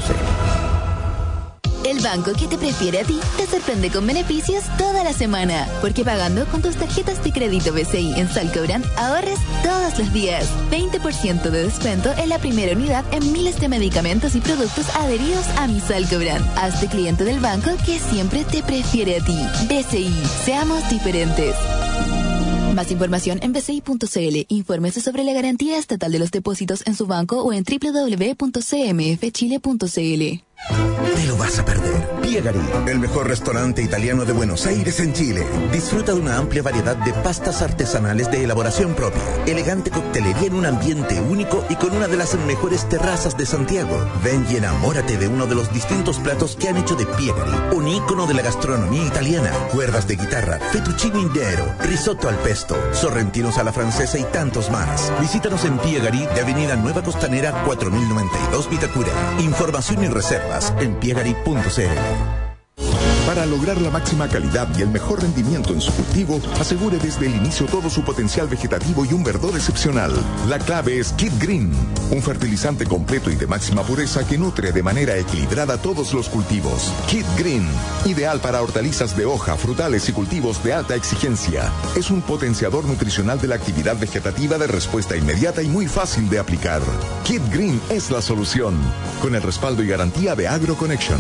El banco que te prefiere a ti te sorprende con beneficios toda la semana. Porque pagando con tus tarjetas de crédito BCI en Salcobrand ahorres todos los días. 20% de descuento en la primera unidad en miles de medicamentos y productos adheridos a mi Salcobrand. Hazte cliente del banco que siempre te prefiere a ti. BCI, seamos diferentes. Más información en bci.cl. Infórmese sobre la garantía estatal de los depósitos en su banco o en www.cmfchile.cl. Te lo vas a perder. Piegari, el mejor restaurante italiano de Buenos Aires en Chile. Disfruta de una amplia variedad de pastas artesanales de elaboración propia, elegante coctelería en un ambiente único y con una de las mejores terrazas de Santiago. Ven y enamórate de uno de los distintos platos que han hecho de Piegari un ícono de la gastronomía italiana. Cuerdas de guitarra, fettuccine intero, risotto al pesto, sorrentinos a la francesa y tantos más. Visítanos en Piegari de Avenida Nueva Costanera 4092 Vitacura. Información y reservas en piegari.cl. Para lograr la máxima calidad y el mejor rendimiento en su cultivo, asegure desde el inicio todo su potencial vegetativo y un verdor excepcional. La clave es Kid Green, un fertilizante completo y de máxima pureza que nutre de manera equilibrada todos los cultivos. Kid Green, ideal para hortalizas de hoja, frutales y cultivos de alta exigencia. Es un potenciador nutricional de la actividad vegetativa de respuesta inmediata y muy fácil de aplicar. Kid Green es la solución, con el respaldo y garantía de AgroConnection.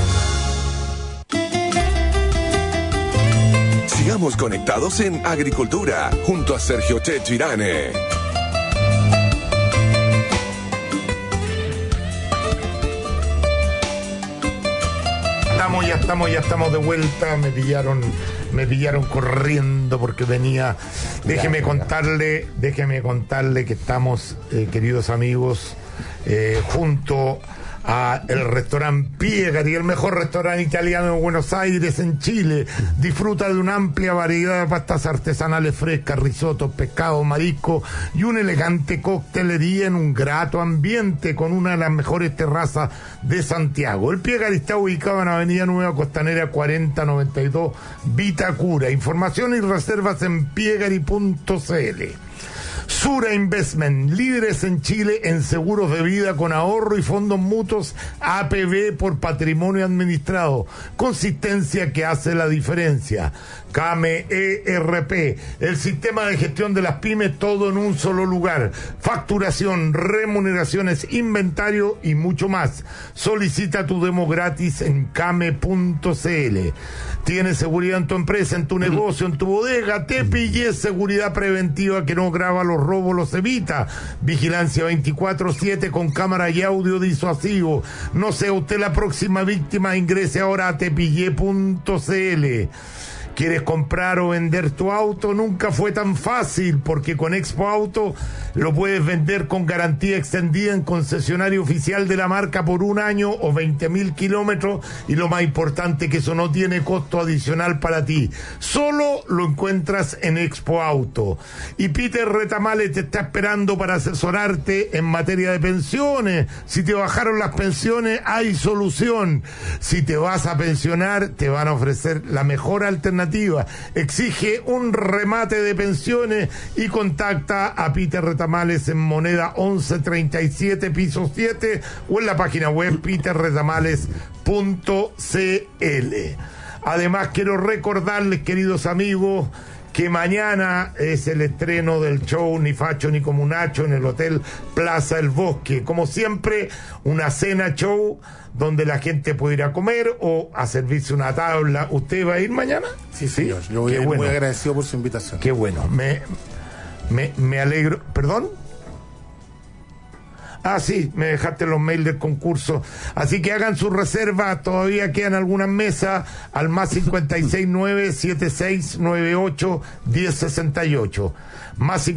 Sigamos conectados en Agricultura, junto a Sergio Checho Irane. Ya estamos de vuelta. Me pillaron corriendo porque venía. Déjeme contarle que estamos, queridos amigos, junto a el restaurante Piegari, el mejor restaurante italiano de Buenos Aires, en Chile. Disfruta de una amplia variedad de pastas artesanales frescas, risotos, pescado, marisco y una elegante coctelería en un grato ambiente con una de las mejores terrazas de Santiago. El Piegari está ubicado en Avenida Nueva Costanera 4092 Vitacura. Información y reservas en piegari.cl. Sura Investment, líderes en Chile en seguros de vida con ahorro y fondos mutuos APB por patrimonio administrado. Consistencia que hace la diferencia. Came ERP, el sistema de gestión de las pymes, todo en un solo lugar. Facturación, remuneraciones, inventario y mucho más. Solicita tu demo gratis en came.cl. Tienes seguridad en tu empresa, en tu negocio, en tu bodega. Te pillé seguridad preventiva que no graba los robos, los evita. Vigilancia 24/7 con cámara y audio disuasivo. No sea usted la próxima víctima, ingrese ahora a tepillé.cl. ¿Quieres comprar o vender tu auto? Nunca fue tan fácil, porque con Expo Auto lo puedes vender con garantía extendida en concesionario oficial de la marca por 1 año o 20.000 kilómetros, y lo más importante, que eso no tiene costo adicional para ti. Solo lo encuentras en Expo Auto. Y Peter Retamales te está esperando para asesorarte en materia de pensiones. Si te bajaron las pensiones, hay solución. Si te vas a pensionar, te van a ofrecer la mejor alternativa. Exige un remate de pensiones y contacta a Peter Retamales en Moneda 1137, piso 7, o en la página web peterretamales.cl. Además, quiero recordarles, queridos amigos, que mañana es el estreno del show Ni Facho ni Comunacho en el Hotel Plaza El Bosque. Como siempre, una cena show donde la gente puede ir a comer o a servirse una tabla. ¿Usted va a ir mañana? Sí, señor. Yo voy a ir muy agradecido por su invitación. Qué bueno. Me alegro. ¿Perdón? Ah, sí, me dejaste los mails del concurso. Así que hagan su reserva, todavía quedan algunas mesas, al más 569-7698-1068. Más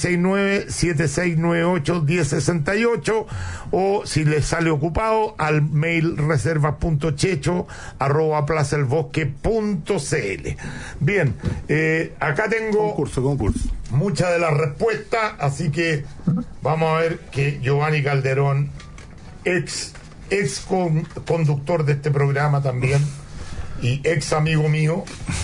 569-7698-1068. O si les sale ocupado, al mail reservas.checho@plazaelbosque.cl. Bien, acá tengo concurso. Muchas de las respuestas, así que vamos a ver que Giovanni Calderón, ex conductor de este programa también y ex amigo mío,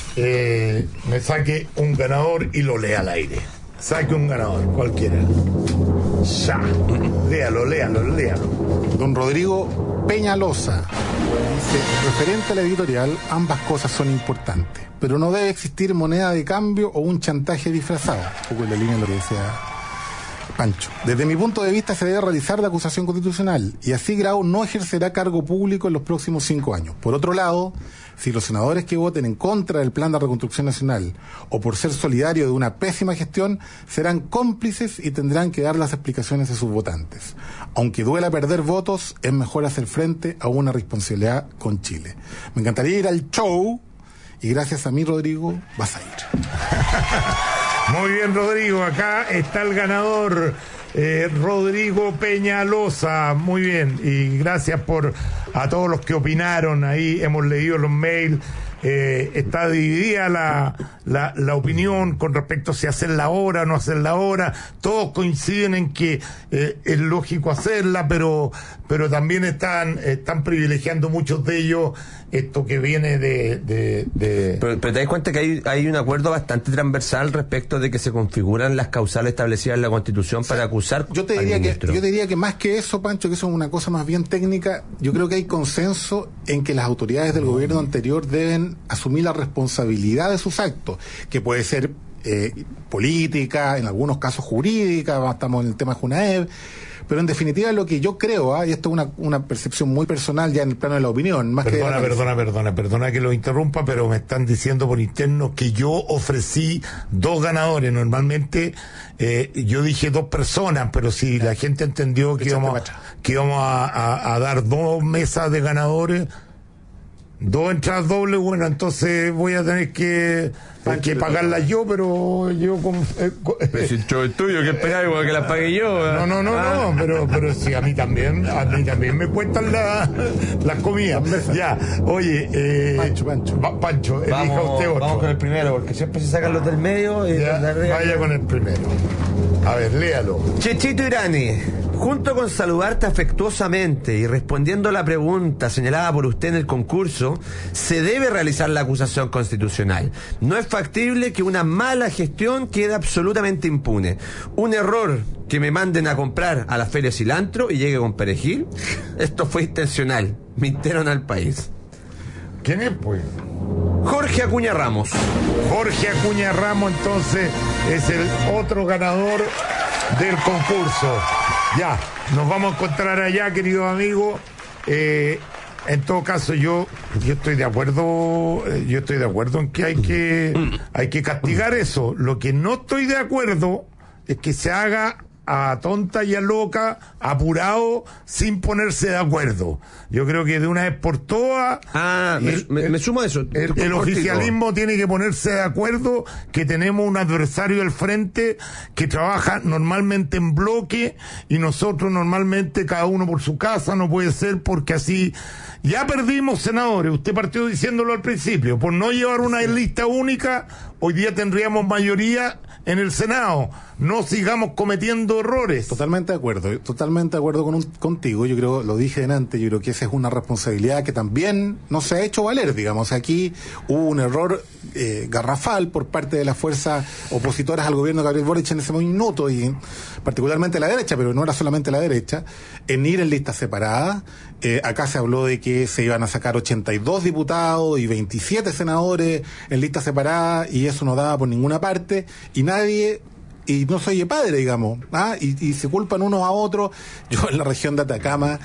me saque un ganador y lo lea al aire. Saque un ganador, cualquiera. Ya. Léalo. Don Rodrigo Peñalosa dice: referente a la editorial, ambas cosas son importantes, pero no debe existir moneda de cambio o un chantaje disfrazado. Un poco en la línea de lo que decía Pancho. Desde mi punto de vista, se debe realizar la acusación constitucional, y así Grau no ejercerá cargo público en los próximos 5 años. Por otro lado, si los senadores que voten en contra del Plan de Reconstrucción Nacional o por ser solidarios de una pésima gestión, serán cómplices y tendrán que dar las explicaciones a sus votantes. Aunque duela perder votos, es mejor hacer frente a una responsabilidad con Chile. Me encantaría ir al show, y gracias a mí, Rodrigo, vas a ir. Muy bien, Rodrigo, acá está el ganador, Rodrigo Peñalosa. Muy bien, y gracias a todos los que opinaron ahí, hemos leído los mails. Está dividida la opinión con respecto a si hacer la obra o no hacer la obra. Todos coinciden en que es lógico hacerla, pero también están privilegiando muchos de ellos esto que viene Pero te das cuenta que hay un acuerdo bastante transversal respecto de que se configuran las causales establecidas en la Constitución para acusar yo te diría que más que eso, Pancho, que eso es una cosa más bien técnica, yo creo que hay consenso en que las autoridades del gobierno anterior deben asumir la responsabilidad de sus actos, que puede ser política, en algunos casos jurídica, estamos en el tema de Junaev, pero en definitiva lo que yo creo, y esto es una percepción muy personal ya en el plano de la opinión, más perdona que lo interrumpa, pero me están diciendo por interno que yo ofrecí 2 ganadores. Normalmente yo dije 2 personas, pero si la gente entendió que íbamos a dar 2 mesas de ganadores, 2 entradas dobles, bueno, entonces voy a tener que pagarlas yo, pero yo pero si el show es tuyo, ¿qué esperáis? Que las pague yo. No, pero sí, a mí también me cuestan las comidas. Ya, oye, Pancho, elija usted otro. Vamos con el primero, porque siempre se sacan los del medio y vaya con el primero. A ver, léalo. Chechito Irani Junto con saludarte afectuosamente y respondiendo a la pregunta señalada por usted en el concurso, se debe realizar la acusación constitucional. No es factible que una mala gestión quede absolutamente impune. Un error que me manden a comprar a la feria cilantro y llegue con perejil, esto fue intencional. Mintieron al país. ¿Quién es, pues? Jorge Acuña Ramos. Jorge Acuña Ramos, entonces, es el otro ganador del concurso. Ya, nos vamos a encontrar allá, queridos amigos. En todo caso, yo estoy de acuerdo, en que hay que castigar eso. Lo que no estoy de acuerdo es que se haga a tonta y a loca, apurado, sin ponerse de acuerdo. Yo creo que de una vez por todas... me sumo a eso. El oficialismo tiene que ponerse de acuerdo que tenemos un adversario al frente que trabaja normalmente en bloque y nosotros normalmente cada uno por su casa. No puede ser, porque así... Ya perdimos senadores, usted partió diciéndolo al principio, por no llevar una lista única, hoy día tendríamos mayoría en el Senado. No sigamos cometiendo errores. Totalmente de acuerdo contigo. Yo creo, lo dije delante, yo creo que esa es una responsabilidad que también no se ha hecho valer, digamos. Aquí hubo un error garrafal por parte de las fuerzas opositoras al gobierno de Gabriel Boric en ese minuto, y particularmente la derecha, pero no era solamente la derecha, en ir en listas separadas. Acá se habló de que se iban a sacar 82 diputados y 27 senadores en listas separadas, y eso no daba por ninguna parte, y nadie... Y no soy padre, digamos, y se culpan unos a otros. Yo en la región de Atacama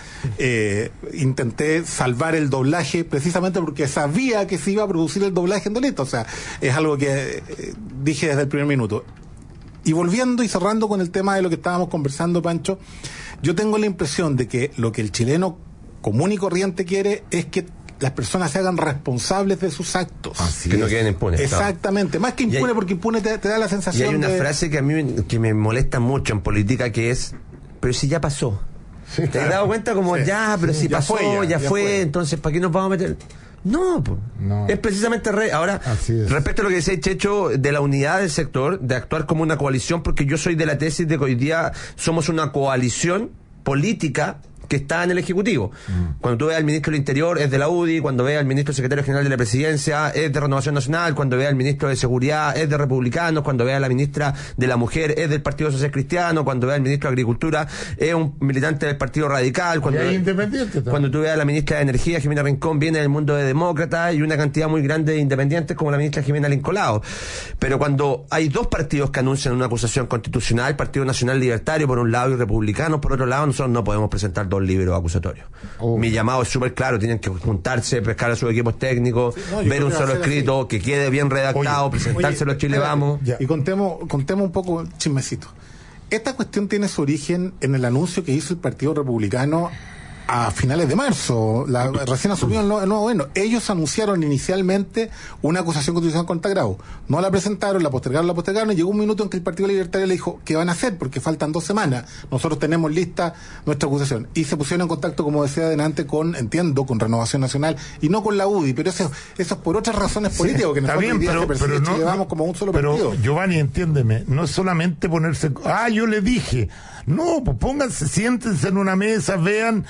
intenté salvar el doblaje precisamente porque sabía que se iba a producir el doblaje en delito. O sea, es algo que dije desde el primer minuto. Y volviendo y cerrando con el tema de lo que estábamos conversando, Pancho, yo tengo la impresión de que lo que el chileno común y corriente quiere es que las personas se hagan responsables de sus actos. Que no queden impunes. Exactamente. Más que impune, porque impune te da la sensación. Y hay una frase que a mí que me molesta mucho en política, que es: pero si ya pasó. Sí, ¿te has dado cuenta? Como pero si pasó, ya fue, entonces ¿para qué nos vamos a meter? No, es precisamente ahora, respecto a lo que decía Checho de la unidad del sector, de actuar como una coalición, porque yo soy de la tesis de que hoy día somos una coalición política que está en el Ejecutivo. Cuando tú veas al ministro del Interior, es de la UDI; cuando veas al ministro secretario general de la Presidencia, es de Renovación Nacional; cuando veas al ministro de Seguridad, es de Republicanos; cuando veas a la ministra de la Mujer, es del Partido Social Cristiano; cuando veas al ministro de Agricultura, es un militante del Partido Radical; cuando tú veas a la ministra de Energía, Jimena Rincón, viene del mundo de Demócrata, y una cantidad muy grande de independientes como la ministra Jimena Lincolao. Pero cuando hay dos partidos que anuncian una acusación constitucional, Partido Nacional Libertario por un lado y Republicanos por otro lado, nosotros no podemos presentar dos libros acusatorios. Mi llamado es súper claro: tienen que juntarse, pescar a sus equipos técnicos, ver un solo escrito que quede bien redactado, presentárselo a Chile Vamos. Y contemos un poco chismecito. Esta cuestión tiene su origen en el anuncio que hizo el Partido Republicano a finales de marzo. Recién asumió el nuevo gobierno. Ellos anunciaron inicialmente una acusación constitucional contra Grau. No la presentaron, la postergaron, y llegó un minuto en que el Partido Libertario le dijo: ¿qué van a hacer? Porque faltan 2 semanas. Nosotros tenemos lista nuestra acusación. Y se pusieron en contacto, como decía adelante, con Renovación Nacional y no con la UDI. Pero eso es por otras razones políticas, porque está bien, pero no, llevamos como un solo partido. Pero, Giovanni, entiéndeme, no es solamente ponerse... yo le dije. No, pues pónganse, siéntense en una mesa, vean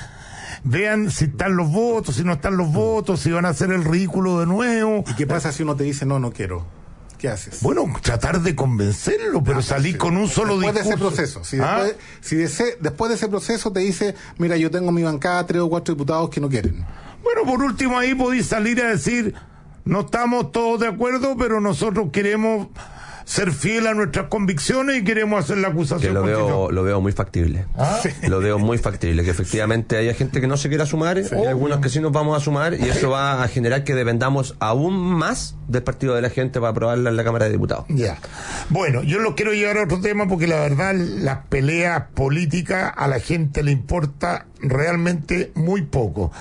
si están los votos, si no están los votos, si van a hacer el ridículo de nuevo. ¿Y qué pasa si uno te dice no quiero? ¿Qué haces? Bueno, tratar de convencerlo, pero salir con un solo discurso. Después de ese proceso. Después de ese proceso te dice: mira, yo tengo mi bancada, 3 o 4 diputados que no quieren. Bueno, por último ahí podéis salir a decir: no estamos todos de acuerdo, pero nosotros queremos ser fiel a nuestras convicciones y queremos hacer la acusación. Que lo veo muy factible. Lo veo muy factible, que efectivamente haya gente que no se quiera sumar, y algunos que sí nos vamos a sumar, y eso va a generar que dependamos aún más del partido de la gente para aprobarla en la Cámara de Diputados. Bueno, yo lo quiero llevar a otro tema, porque la verdad las peleas políticas a la gente le importa realmente muy poco.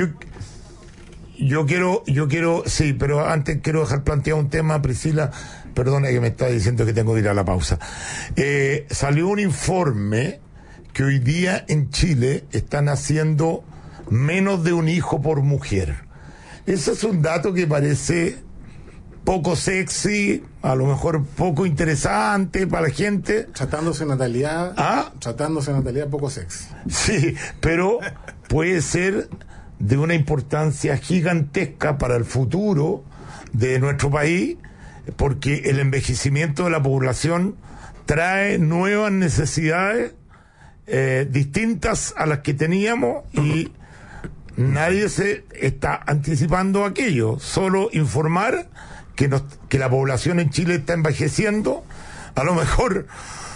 Yo quiero, sí, pero antes quiero dejar planteado un tema, Priscila. Perdona que me está diciendo que tengo que ir a la pausa. Salió un informe que hoy día en Chile están haciendo menos de un hijo por mujer. Ese es un dato que parece poco sexy, a lo mejor poco interesante para la gente. Tratándose natalidad poco sexy. Sí, pero puede ser de una importancia gigantesca para el futuro de nuestro país, porque el envejecimiento de la población trae nuevas necesidades distintas a las que teníamos, y nadie se está anticipando aquello. Solo informar que la población en Chile está envejeciendo. A lo mejor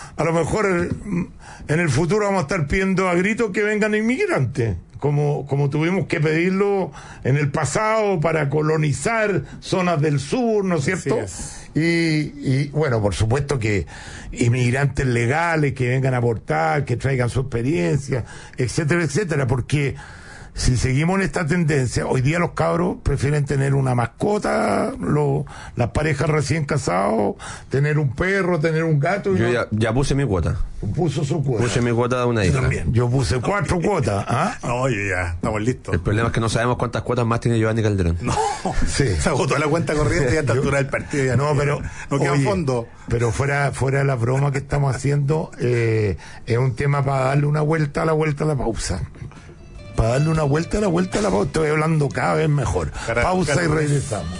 en el futuro vamos a estar pidiendo a gritos que vengan inmigrantes, como tuvimos que pedirlo en el pasado para colonizar zonas del sur, ¿no es cierto? Y bueno, por supuesto que inmigrantes legales que vengan a aportar, que traigan su experiencia, etcétera, etcétera, porque si seguimos en esta tendencia, hoy día los cabros prefieren tener una mascota, las parejas recién casados, tener un perro, tener un gato. Yo ya puse mi cuota. Puso su cuota. Puse mi cuota de una hija. También. Yo puse 4 cuotas. Oye, ya, estamos listos. El problema es que no sabemos cuántas cuotas más tiene Giovanni Calderón. No, sí. Se agotó la cuenta corriente y a esta altura del partido ya no, pero no queda fondo. Pero fuera de la broma que estamos haciendo, es un tema para darle una vuelta a la pausa. Para darle una vuelta a la pausa. Estoy hablando cada vez mejor. Pausa y regresamos.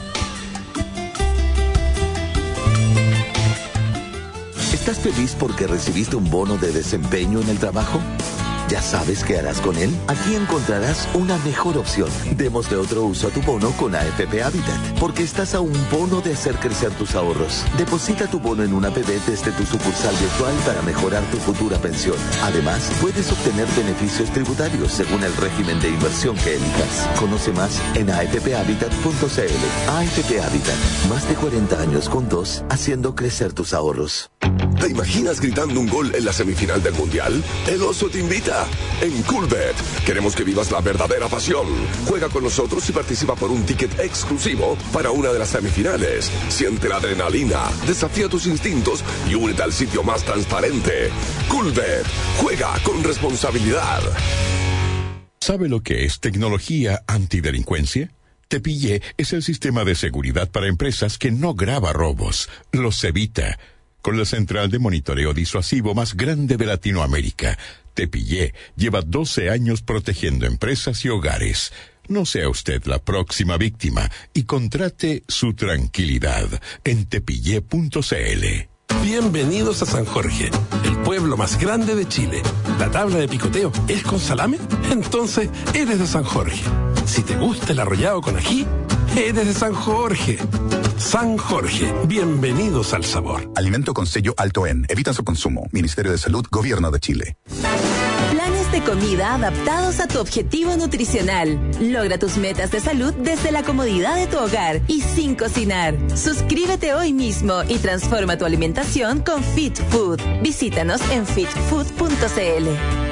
¿Estás feliz porque recibiste un bono de desempeño en el trabajo? ¿Ya sabes qué harás con él? Aquí encontrarás una mejor opción. Démosle otro uso a tu bono con AFP Habitat, porque estás a un bono de hacer crecer tus ahorros. Deposita tu bono en una APB desde tu sucursal virtual para mejorar tu futura pensión. Además, puedes obtener beneficios tributarios según el régimen de inversión que elijas. Conoce más en afphabitat.cl. AFP Habitat, más de 40 años juntos, haciendo crecer tus ahorros. ¿Te imaginas gritando un gol en la semifinal del Mundial? El Oso te invita. En Coolbet queremos que vivas la verdadera pasión. Juega con nosotros y participa por un ticket exclusivo para una de las semifinales. Siente la adrenalina, desafía tus instintos y únete al sitio más transparente. Coolbet, juega con responsabilidad. ¿Sabe lo que es tecnología antidelincuencia? Tepillé es el sistema de seguridad para empresas que no graba robos, los evita. Con la central de monitoreo disuasivo más grande de Latinoamérica, Tepillé lleva 12 años protegiendo empresas y hogares. No sea usted la próxima víctima y contrate su tranquilidad en tepillé.cl. Bienvenidos a San Jorge, el pueblo más grande de Chile. ¿La tabla de picoteo es con salame? Entonces eres de San Jorge. Si te gusta el arrollado con ají, eres de San Jorge. San Jorge, bienvenidos al sabor. Alimento con sello alto en. Evita su consumo. Ministerio de Salud, Gobierno de Chile. Planes de comida adaptados a tu objetivo nutricional. Logra tus metas de salud desde la comodidad de tu hogar y sin cocinar. Suscríbete hoy mismo y transforma tu alimentación con Fit Food. Visítanos en fitfood.cl.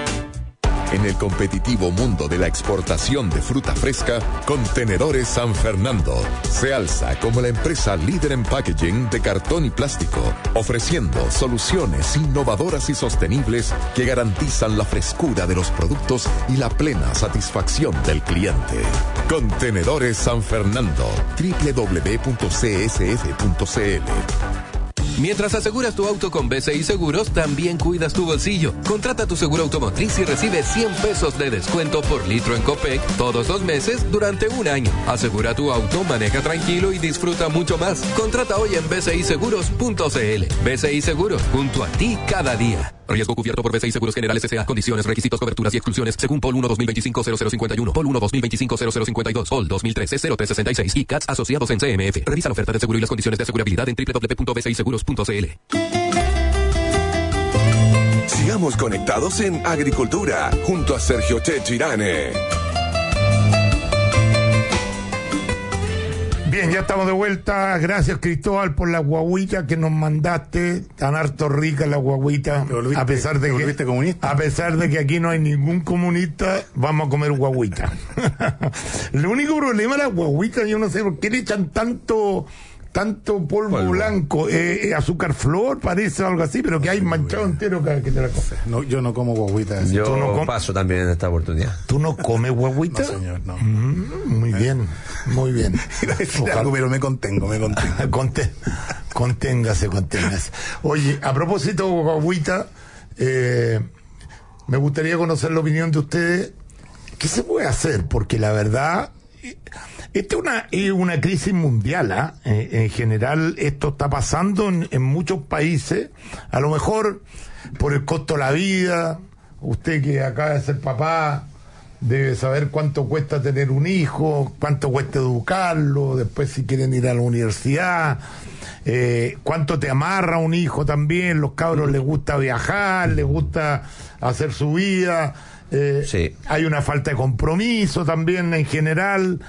En el competitivo mundo de la exportación de fruta fresca, Contenedores San Fernando se alza como la empresa líder en packaging de cartón y plástico, ofreciendo soluciones innovadoras y sostenibles que garantizan la frescura de los productos y la plena satisfacción del cliente. Contenedores San Fernando, www.csf.cl. Mientras aseguras tu auto con BCI Seguros, también cuidas tu bolsillo. Contrata tu seguro automotriz y recibe 100 pesos de descuento por litro en Copec todos los meses durante un año. Asegura tu auto, maneja tranquilo y disfruta mucho más. Contrata hoy en bciseguros.cl. BCI Seguros, junto a ti cada día. Riesgo cubierto por BCI Seguros Generales S.A. Condiciones, requisitos, coberturas y exclusiones según POL 1 2025-0051, POL 1 2025-0052, POL 2013-0366 y CATS asociados en CMF. Revisa la oferta de seguro y las condiciones de asegurabilidad en www.bciseguros.cl. Sigamos conectados en Agricultura junto a Sergio Chechirane. Bien, ya estamos de vuelta. Gracias, Cristóbal, por la guaguita que nos mandaste. Tan harto rica la guaguita. A pesar de que aquí no hay ningún comunista, vamos a comer guaguita. El único problema de la guaguita, yo no sé por qué le echan tanto tanto polvo blanco, azúcar flor, parece algo así, pero que hay manchado entero cada que te la comes. No, yo no como guaguita. Yo paso también en esta oportunidad. ¿Tú no comes guaguita? No, señor, no. Muy bien, muy bien. Algo, pero me contengo. Conténgase. Oye, a propósito de guaguita, me gustaría conocer la opinión de ustedes. ¿Qué se puede hacer? Porque la verdad, esta es una crisis mundial, en general esto está pasando en muchos países, a lo mejor por el costo de la vida. Usted que acaba de ser papá debe saber cuánto cuesta tener un hijo, cuánto cuesta educarlo, después si quieren ir a la universidad, cuánto te amarra un hijo también. Los cabros les gusta viajar, les gusta hacer su vida. Sí. Hay una falta de compromiso también en general.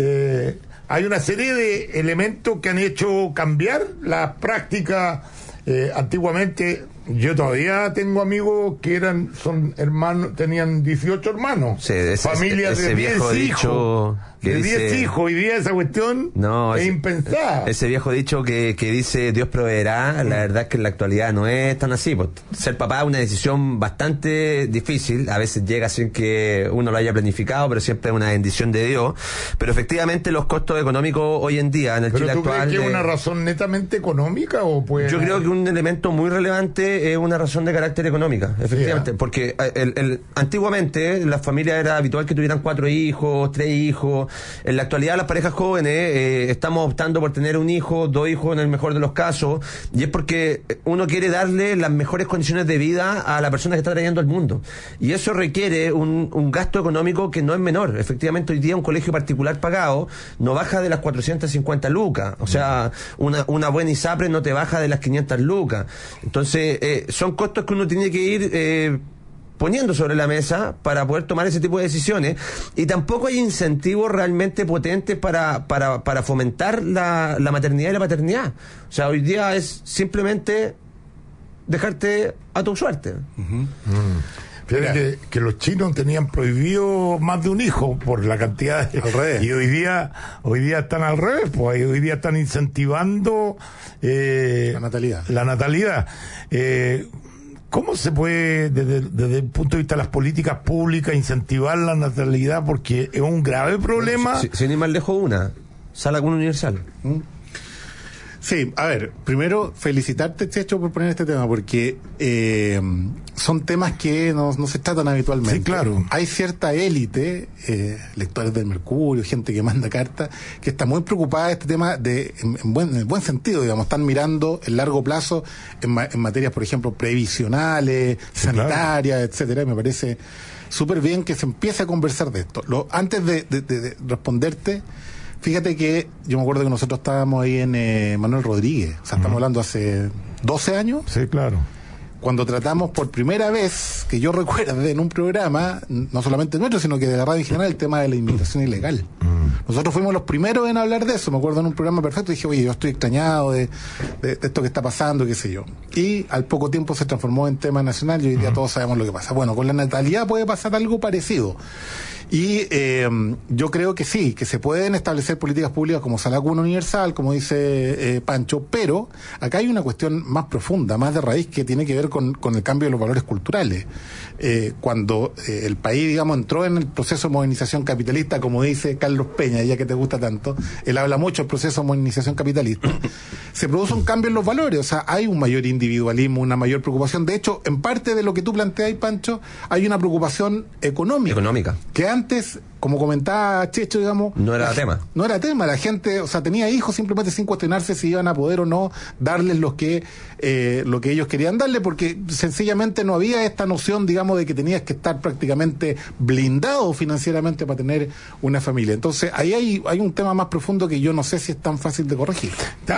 Hay una serie de elementos que han hecho cambiar la práctica. Antiguamente, yo todavía tengo amigos que son hermanos, tenían 18 hermanos. Sí, familias de 10 hijos. De 10 hijos, hoy día esa cuestión es impensada. Ese viejo dicho que dice Dios proveerá, la verdad es que en la actualidad no es tan así. Pues, ser papá es una decisión bastante difícil, a veces llega sin que uno lo haya planificado, pero siempre es una bendición de Dios. Pero efectivamente los costos económicos hoy en día en el Chile actual... ¿Pero tú crees que es una razón netamente económica o puede...? Yo creo que un elemento muy relevante es una razón de carácter económica, efectivamente, porque antiguamente las familias era habitual que tuvieran 4 hijos, 3 hijos. En la actualidad las parejas jóvenes estamos optando por tener un hijo, 2 hijos en el mejor de los casos, y es porque uno quiere darle las mejores condiciones de vida a la persona que está trayendo al mundo, y eso requiere un gasto económico que no es menor. Efectivamente hoy día un colegio particular pagado no baja de las 450 lucas, o sea, una buena ISAPRE no te baja de las 500 lucas. Entonces son costos que uno tiene que ir poniendo sobre la mesa para poder tomar ese tipo de decisiones, y tampoco hay incentivos realmente potentes para fomentar la maternidad y la paternidad. O sea, hoy día es simplemente dejarte a tu suerte. Fíjate que los chinos tenían prohibido más de un hijo por la cantidad de... Al revés. Y hoy día están al revés, pues hoy día están incentivando la natalidad. ¿Cómo se puede, desde el punto de vista de las políticas públicas, incentivar la natalidad? Porque es un grave problema. Sin ir más lejos, sala común universal. Sí, a ver, primero felicitarte, Checho, por poner este tema, porque son temas que no se tratan habitualmente. Sí, claro. Hay cierta élite, lectores del Mercurio, gente que manda cartas, que está muy preocupada de este tema en buen sentido, digamos, están mirando el largo plazo en materias, por ejemplo, previsionales, sanitarias, etcétera, y me parece súper bien que se empiece a conversar de esto. Antes de responderte, fíjate que yo me acuerdo que nosotros estábamos ahí en Manuel Rodríguez, o sea, estamos hablando hace 12 años. Sí, claro. Cuando tratamos por primera vez, que yo recuerde, en un programa, no solamente nuestro, sino que de la radio en general, el tema de la inmigración ilegal. Nosotros fuimos los primeros en hablar de eso, me acuerdo en un programa perfecto, dije, oye, yo estoy extrañado de esto que está pasando, qué sé yo. Y al poco tiempo se transformó en tema nacional y hoy día todos sabemos lo que pasa. Bueno, con la natalidad puede pasar algo parecido. Y yo creo que sí, que se pueden establecer políticas públicas como salario común universal, como dice Pancho, pero acá hay una cuestión más profunda, más de raíz, que tiene que ver con el cambio de los valores culturales. Cuando el país, digamos, entró en el proceso de modernización capitalista, como dice Carlos Peña, ya que te gusta tanto, él habla mucho del proceso de modernización capitalista, se produce un cambio en los valores, o sea, hay un mayor individualismo, una mayor preocupación. De hecho, en parte de lo que tú planteas, Pancho, hay una preocupación económica. Que antes, como comentaba Checho, digamos... No era tema. No era tema. La gente, o sea, tenía hijos simplemente sin cuestionarse si iban a poder o no darles lo que ellos querían darle, porque sencillamente no había esta noción, digamos, de que tenías que estar prácticamente blindado financieramente para tener una familia. Entonces, ahí hay un tema más profundo que yo no sé si es tan fácil de corregir.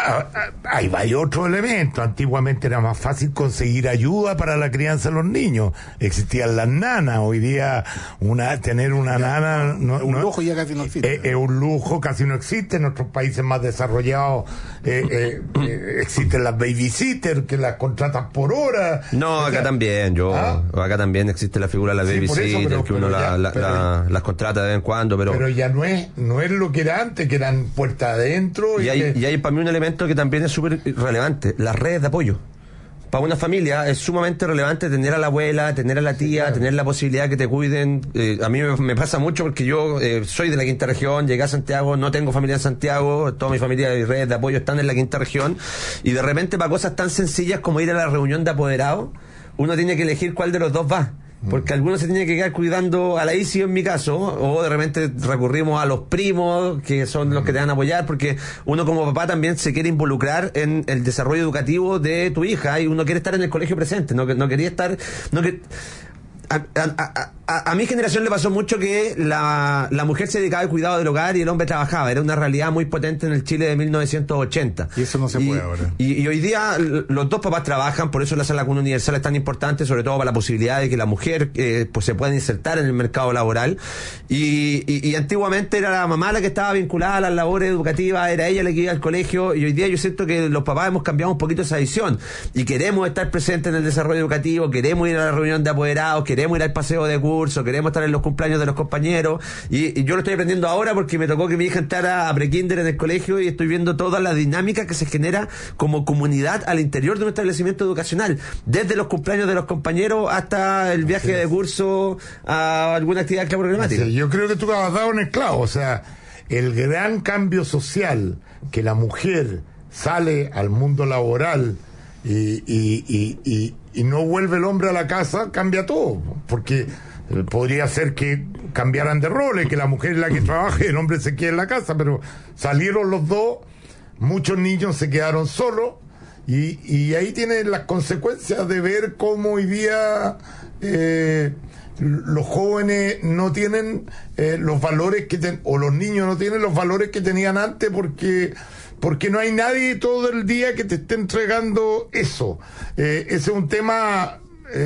Hay otro elemento. Antiguamente era más fácil conseguir ayuda para la crianza de los niños. Existían las nanas. Hoy día tener una nana un lujo ya casi no existe. Es un lujo, casi no existe. En nuestros países más desarrollados existen las babysitters que las contratan por hora. No, acá también, acá también existe la figura de la babysitter, que uno las contrata de vez en cuando, pero ya no es lo que era antes, que eran puertas adentro. Y hay para mí un elemento que también es súper relevante, las redes de apoyo. Para una familia es sumamente relevante tener a la abuela, tener a la tía, claro, tener la posibilidad que te cuiden. A mí me pasa mucho porque yo soy de la quinta región, llegué a Santiago, no tengo familia en Santiago, toda mi familia y redes de apoyo están en la quinta región, y de repente para cosas tan sencillas como ir a la reunión de apoderados, uno tiene que elegir cuál de los dos va. Porque algunos se tiene que quedar cuidando a la ICI, en mi caso, o de repente recurrimos a los primos, que son los que te van a apoyar, porque uno como papá también se quiere involucrar en el desarrollo educativo de tu hija, y uno quiere estar en el colegio presente, no quería estar... A mi generación le pasó mucho que la mujer se dedicaba al cuidado del hogar y el hombre trabajaba. Era una realidad muy potente en el Chile de 1980. Y eso no se puede ahora. Y hoy día los dos papás trabajan, por eso la sala común universal es tan importante, sobre todo para la posibilidad de que la mujer pues se pueda insertar en el mercado laboral. Y antiguamente era la mamá la que estaba vinculada a las labores educativas, era ella la que iba al colegio, y hoy día yo siento que los papás hemos cambiado un poquito esa visión y queremos estar presentes en el desarrollo educativo, queremos ir a la reunión de apoderados, queremos ir al paseo de curso, queremos estar en los cumpleaños de los compañeros, y yo lo estoy aprendiendo ahora porque me tocó que mi hija entrara a prekinder en el colegio y estoy viendo toda la dinámica que se genera como comunidad al interior de un establecimiento educacional, desde los cumpleaños de los compañeros hasta el viaje de curso a alguna actividad programática. Sí, yo creo que tú has dado en el clavo, o sea, el gran cambio social que la mujer sale al mundo laboral y no vuelve el hombre a la casa, cambia todo, porque podría ser que cambiaran de roles, que la mujer es la que trabaja y el hombre se quede en la casa, pero salieron los dos, muchos niños se quedaron solos, y ahí tienen las consecuencias de ver cómo hoy día los jóvenes no tienen los valores o los niños no tienen los valores que tenían antes, porque no hay nadie todo el día que te esté entregando eso. Ese es un tema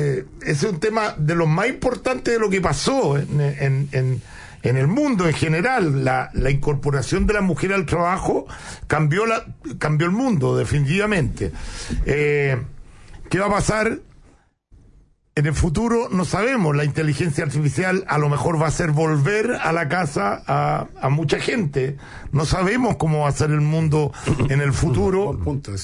de los más importantes de lo que pasó en el mundo en general. La incorporación de la mujer al trabajo cambió el mundo definitivamente. ¿Qué va a pasar en el futuro? No sabemos. La inteligencia artificial a lo mejor va a hacer volver a la casa a mucha gente. No sabemos cómo va a ser el mundo en el futuro.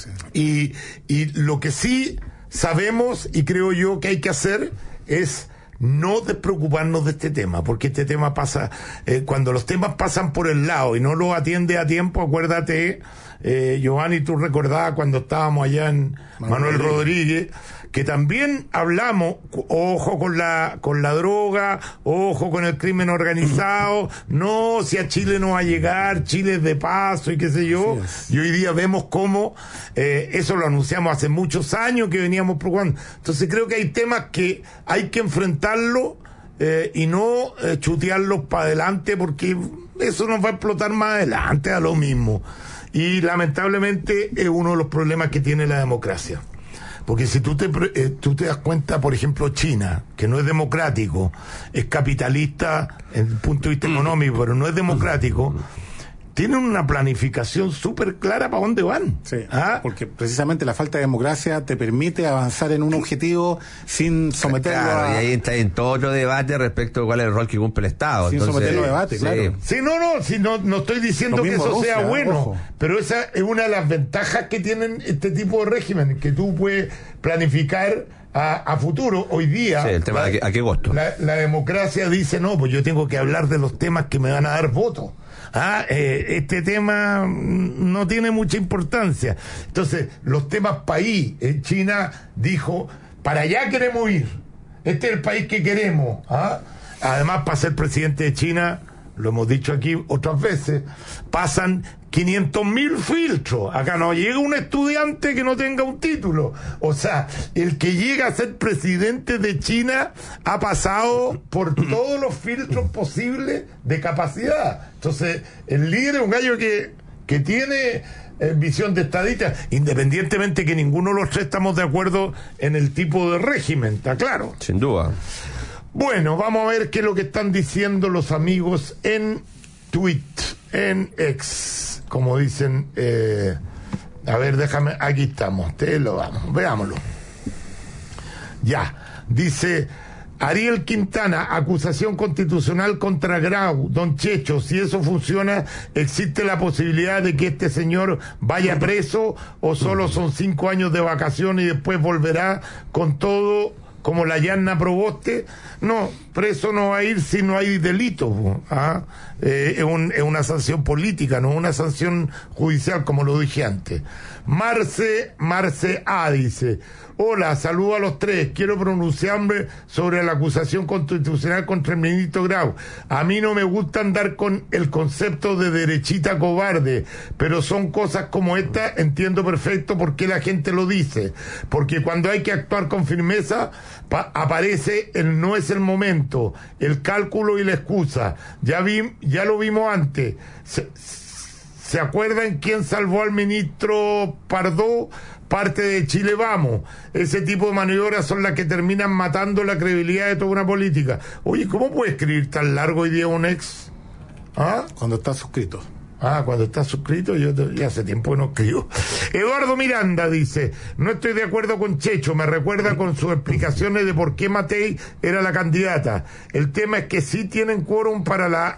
Y lo que sí sabemos, y creo yo que hay que hacer, es no despreocuparnos de este tema, porque este tema pasa, cuando los temas pasan por el lado y no los atiende a tiempo. Acuérdate, Giovanni, tú recordabas cuando estábamos allá en Manuel Rodríguez, que también hablamos, ojo con la droga, ojo con el crimen organizado, no, si a Chile no va a llegar, Chile es de paso y qué sé yo, y hoy día vemos cómo eso lo anunciamos hace muchos años que veníamos preocupando. Entonces creo que hay temas que hay que enfrentarlo y no chutearlos para adelante, porque eso nos va a explotar más adelante a lo mismo, y lamentablemente es uno de los problemas que tiene la democracia. Porque si tú te das cuenta, por ejemplo, China, que no es democrático, es capitalista en el punto de vista económico, pero no es democrático, tienen una planificación súper clara para dónde van. Sí, porque precisamente la falta de democracia te permite avanzar en un objetivo sin someterlo y ahí está en todo otro debate respecto a cuál es el rol que cumple el Estado. Sin someterlo a debate, claro. Sí, no estoy diciendo que eso sea bueno, pero esa es una de las ventajas que tienen este tipo de régimen, que tú puedes planificar a futuro. Hoy día, el tema ¿a qué costo? La democracia dice, no, pues yo tengo que hablar de los temas que me van a dar votos. Este tema no tiene mucha importancia. Entonces, los temas país, China dijo, para allá queremos ir, este es el país que queremos. Además, para ser presidente de China, lo hemos dicho aquí otras veces, pasan 500.000 filtros. Acá no llega un estudiante que no tenga un título. O sea, el que llega a ser presidente de China ha pasado por todos los filtros posibles de capacidad. Entonces, el líder es un gallo que tiene visión de estadista, independientemente que ninguno de los tres estamos de acuerdo en el tipo de régimen, está claro. Sin duda. Bueno, vamos a ver qué es lo que están diciendo los amigos en Twitter, en X, como dicen. A ver, déjame, aquí estamos, veámoslo. Ya, dice Ariel Quintana, acusación constitucional contra Grau. Don Checho, si eso funciona, ¿existe la posibilidad de que este señor vaya preso o solo son 5 años de vacaciones y después volverá con todo como la Yanna Proboste? No, preso no va a ir si no hay delito. Es una sanción política, no una sanción judicial, como lo dije antes. Marce A dice: hola, saludo a los tres, quiero pronunciarme sobre la acusación constitucional contra el ministro Grau. A mí no me gusta andar con el concepto de derechita cobarde, pero son cosas como esta, entiendo perfecto por qué la gente lo dice, porque cuando hay que actuar con firmeza aparece el no es el momento, el cálculo y la excusa. Ya lo vimos antes. ¿Se acuerdan quién salvó al ministro Pardo? Parte de Chile Vamos. Ese tipo de maniobras son las que terminan matando la credibilidad de toda una política. Oye, ¿cómo puede escribir tan largo hoy día un ex? Cuando está suscrito. Cuando está suscrito, yo ya hace tiempo que no escribo. Eduardo Miranda dice: no estoy de acuerdo con Checho, me recuerda con sus explicaciones de por qué Matei era la candidata. El tema es que sí tienen quórum para la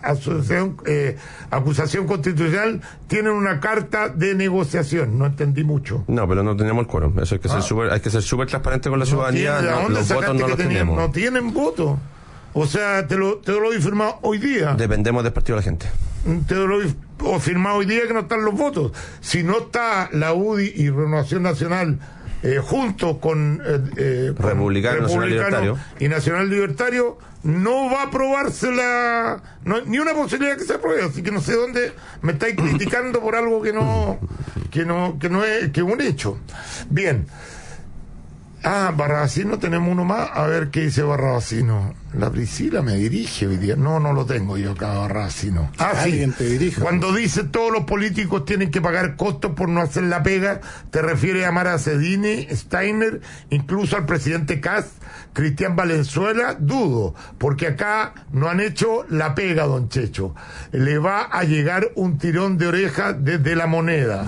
acusación constitucional, tienen una carta de negociación. No entendí mucho. No, pero no tenemos el quórum. Eso hay que ser súper transparente con la ciudadanía. Los votos no los tenemos. No tienen voto. O sea, te lo he firmado hoy día. Dependemos del partido de la gente. Te lo he firmado hoy día que no están los votos. Si no está la UDI y Renovación Nacional junto con Republicano y Nacional Libertario, no va a aprobarse ni una posibilidad que se apruebe. Así que no sé dónde me estáis criticando por algo que no es un hecho. Bien. Barrabasino, tenemos uno más. A ver qué dice Barrabasino. La Priscila me dirige hoy día. No lo tengo yo acá, Barrabasino. ¿Alguien te dirige? Cuando dice todos los políticos tienen que pagar costos por no hacer la pega, te refieres a Mara Cedini, Steiner, incluso al presidente Kast, Cristian Valenzuela. Dudo, porque acá no han hecho la pega, don Checho. Le va a llegar un tirón de oreja desde La Moneda.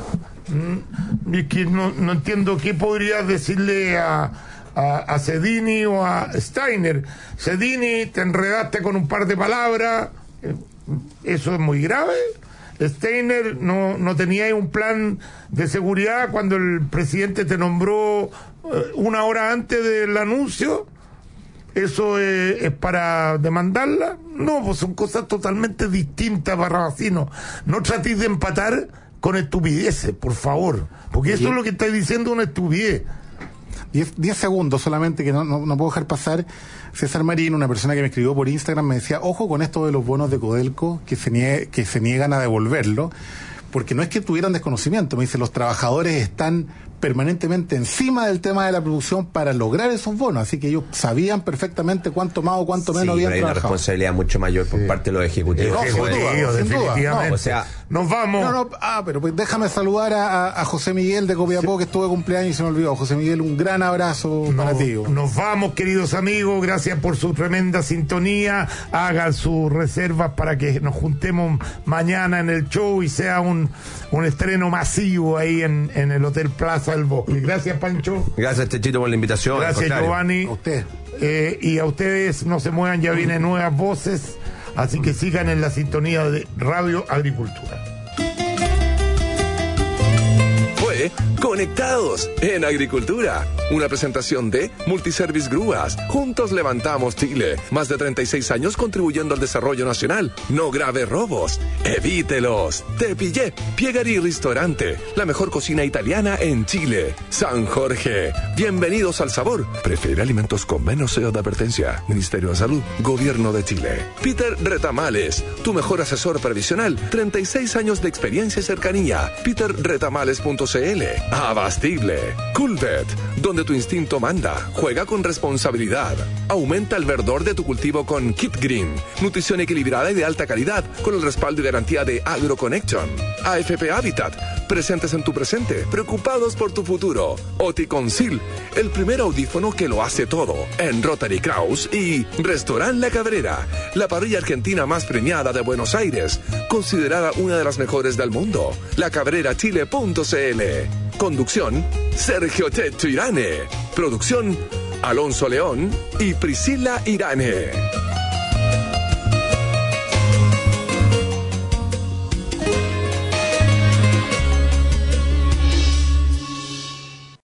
Es que no entiendo qué podrías decirle a Cedini o a Steiner. Cedini, te enredaste con un par de palabras, eso es muy grave. Steiner, no tenía un plan de seguridad cuando el presidente te nombró una hora antes del anuncio. ¿Eso es para demandarla? No, pues son cosas totalmente distintas, Barrabasino. No tratéis de empatar con estupideces, por favor, porque eso es lo que estáis diciendo, una estupidez. 10 segundos solamente, que no puedo dejar pasar. César Marín, una persona que me escribió por Instagram, me decía: ojo con esto de los bonos de Codelco, que se niegan a devolverlo, porque no es que tuvieran desconocimiento. Me dice: los trabajadores están permanentemente encima del tema de la producción para lograr esos bonos, así que ellos sabían perfectamente cuánto más o cuánto menos habían trabajado. Hay una responsabilidad mucho mayor por parte de los ejecutivos. Definitivamente. O sea, nos vamos. Pero pues déjame saludar a José Miguel de Copiapó, que estuvo de cumpleaños y se me olvidó. José Miguel, un gran abrazo para ti. Nos vamos, queridos amigos, gracias por su tremenda sintonía. Hagan sus reservas para que nos juntemos mañana en el show y sea un estreno masivo ahí en el Hotel Plaza del Bosque. Gracias, Pancho. Gracias, Techito, por la invitación. Gracias, Giovanni. A usted. Y a ustedes, no se muevan, ya vienen nuevas voces, así que sigan en la sintonía de Radio Agricultura. Conectados en Agricultura, una presentación de Multiservice Grúas. Juntos levantamos Chile. Más de 36 años contribuyendo al desarrollo nacional. No grave robos, evítelos. Te pillé, Piegari Restaurante, la mejor cocina italiana en Chile. San Jorge, bienvenidos al sabor. Prefiere alimentos con menos sello de advertencia. Ministerio de Salud, Gobierno de Chile. Peter Retamales, tu mejor asesor previsional. 36 años de experiencia y cercanía. peterretamales.cl. Abastible. Coolvet, donde tu instinto manda. Juega con responsabilidad. Aumenta el verdor de tu cultivo con Kit Green. Nutrición equilibrada y de alta calidad con el respaldo y garantía de AgroConnection. AFP Habitat, presentes en tu presente, preocupados por tu futuro. Oticonsil, el primer audífono que lo hace todo. En Rotary Kraus y Restaurant La Cabrera, la parrilla argentina más premiada de Buenos Aires, considerada una de las mejores del mundo. lacabrerachile.cl. Conducción, Sergio Teto Irane. Producción, Alonso León y Priscila Irane.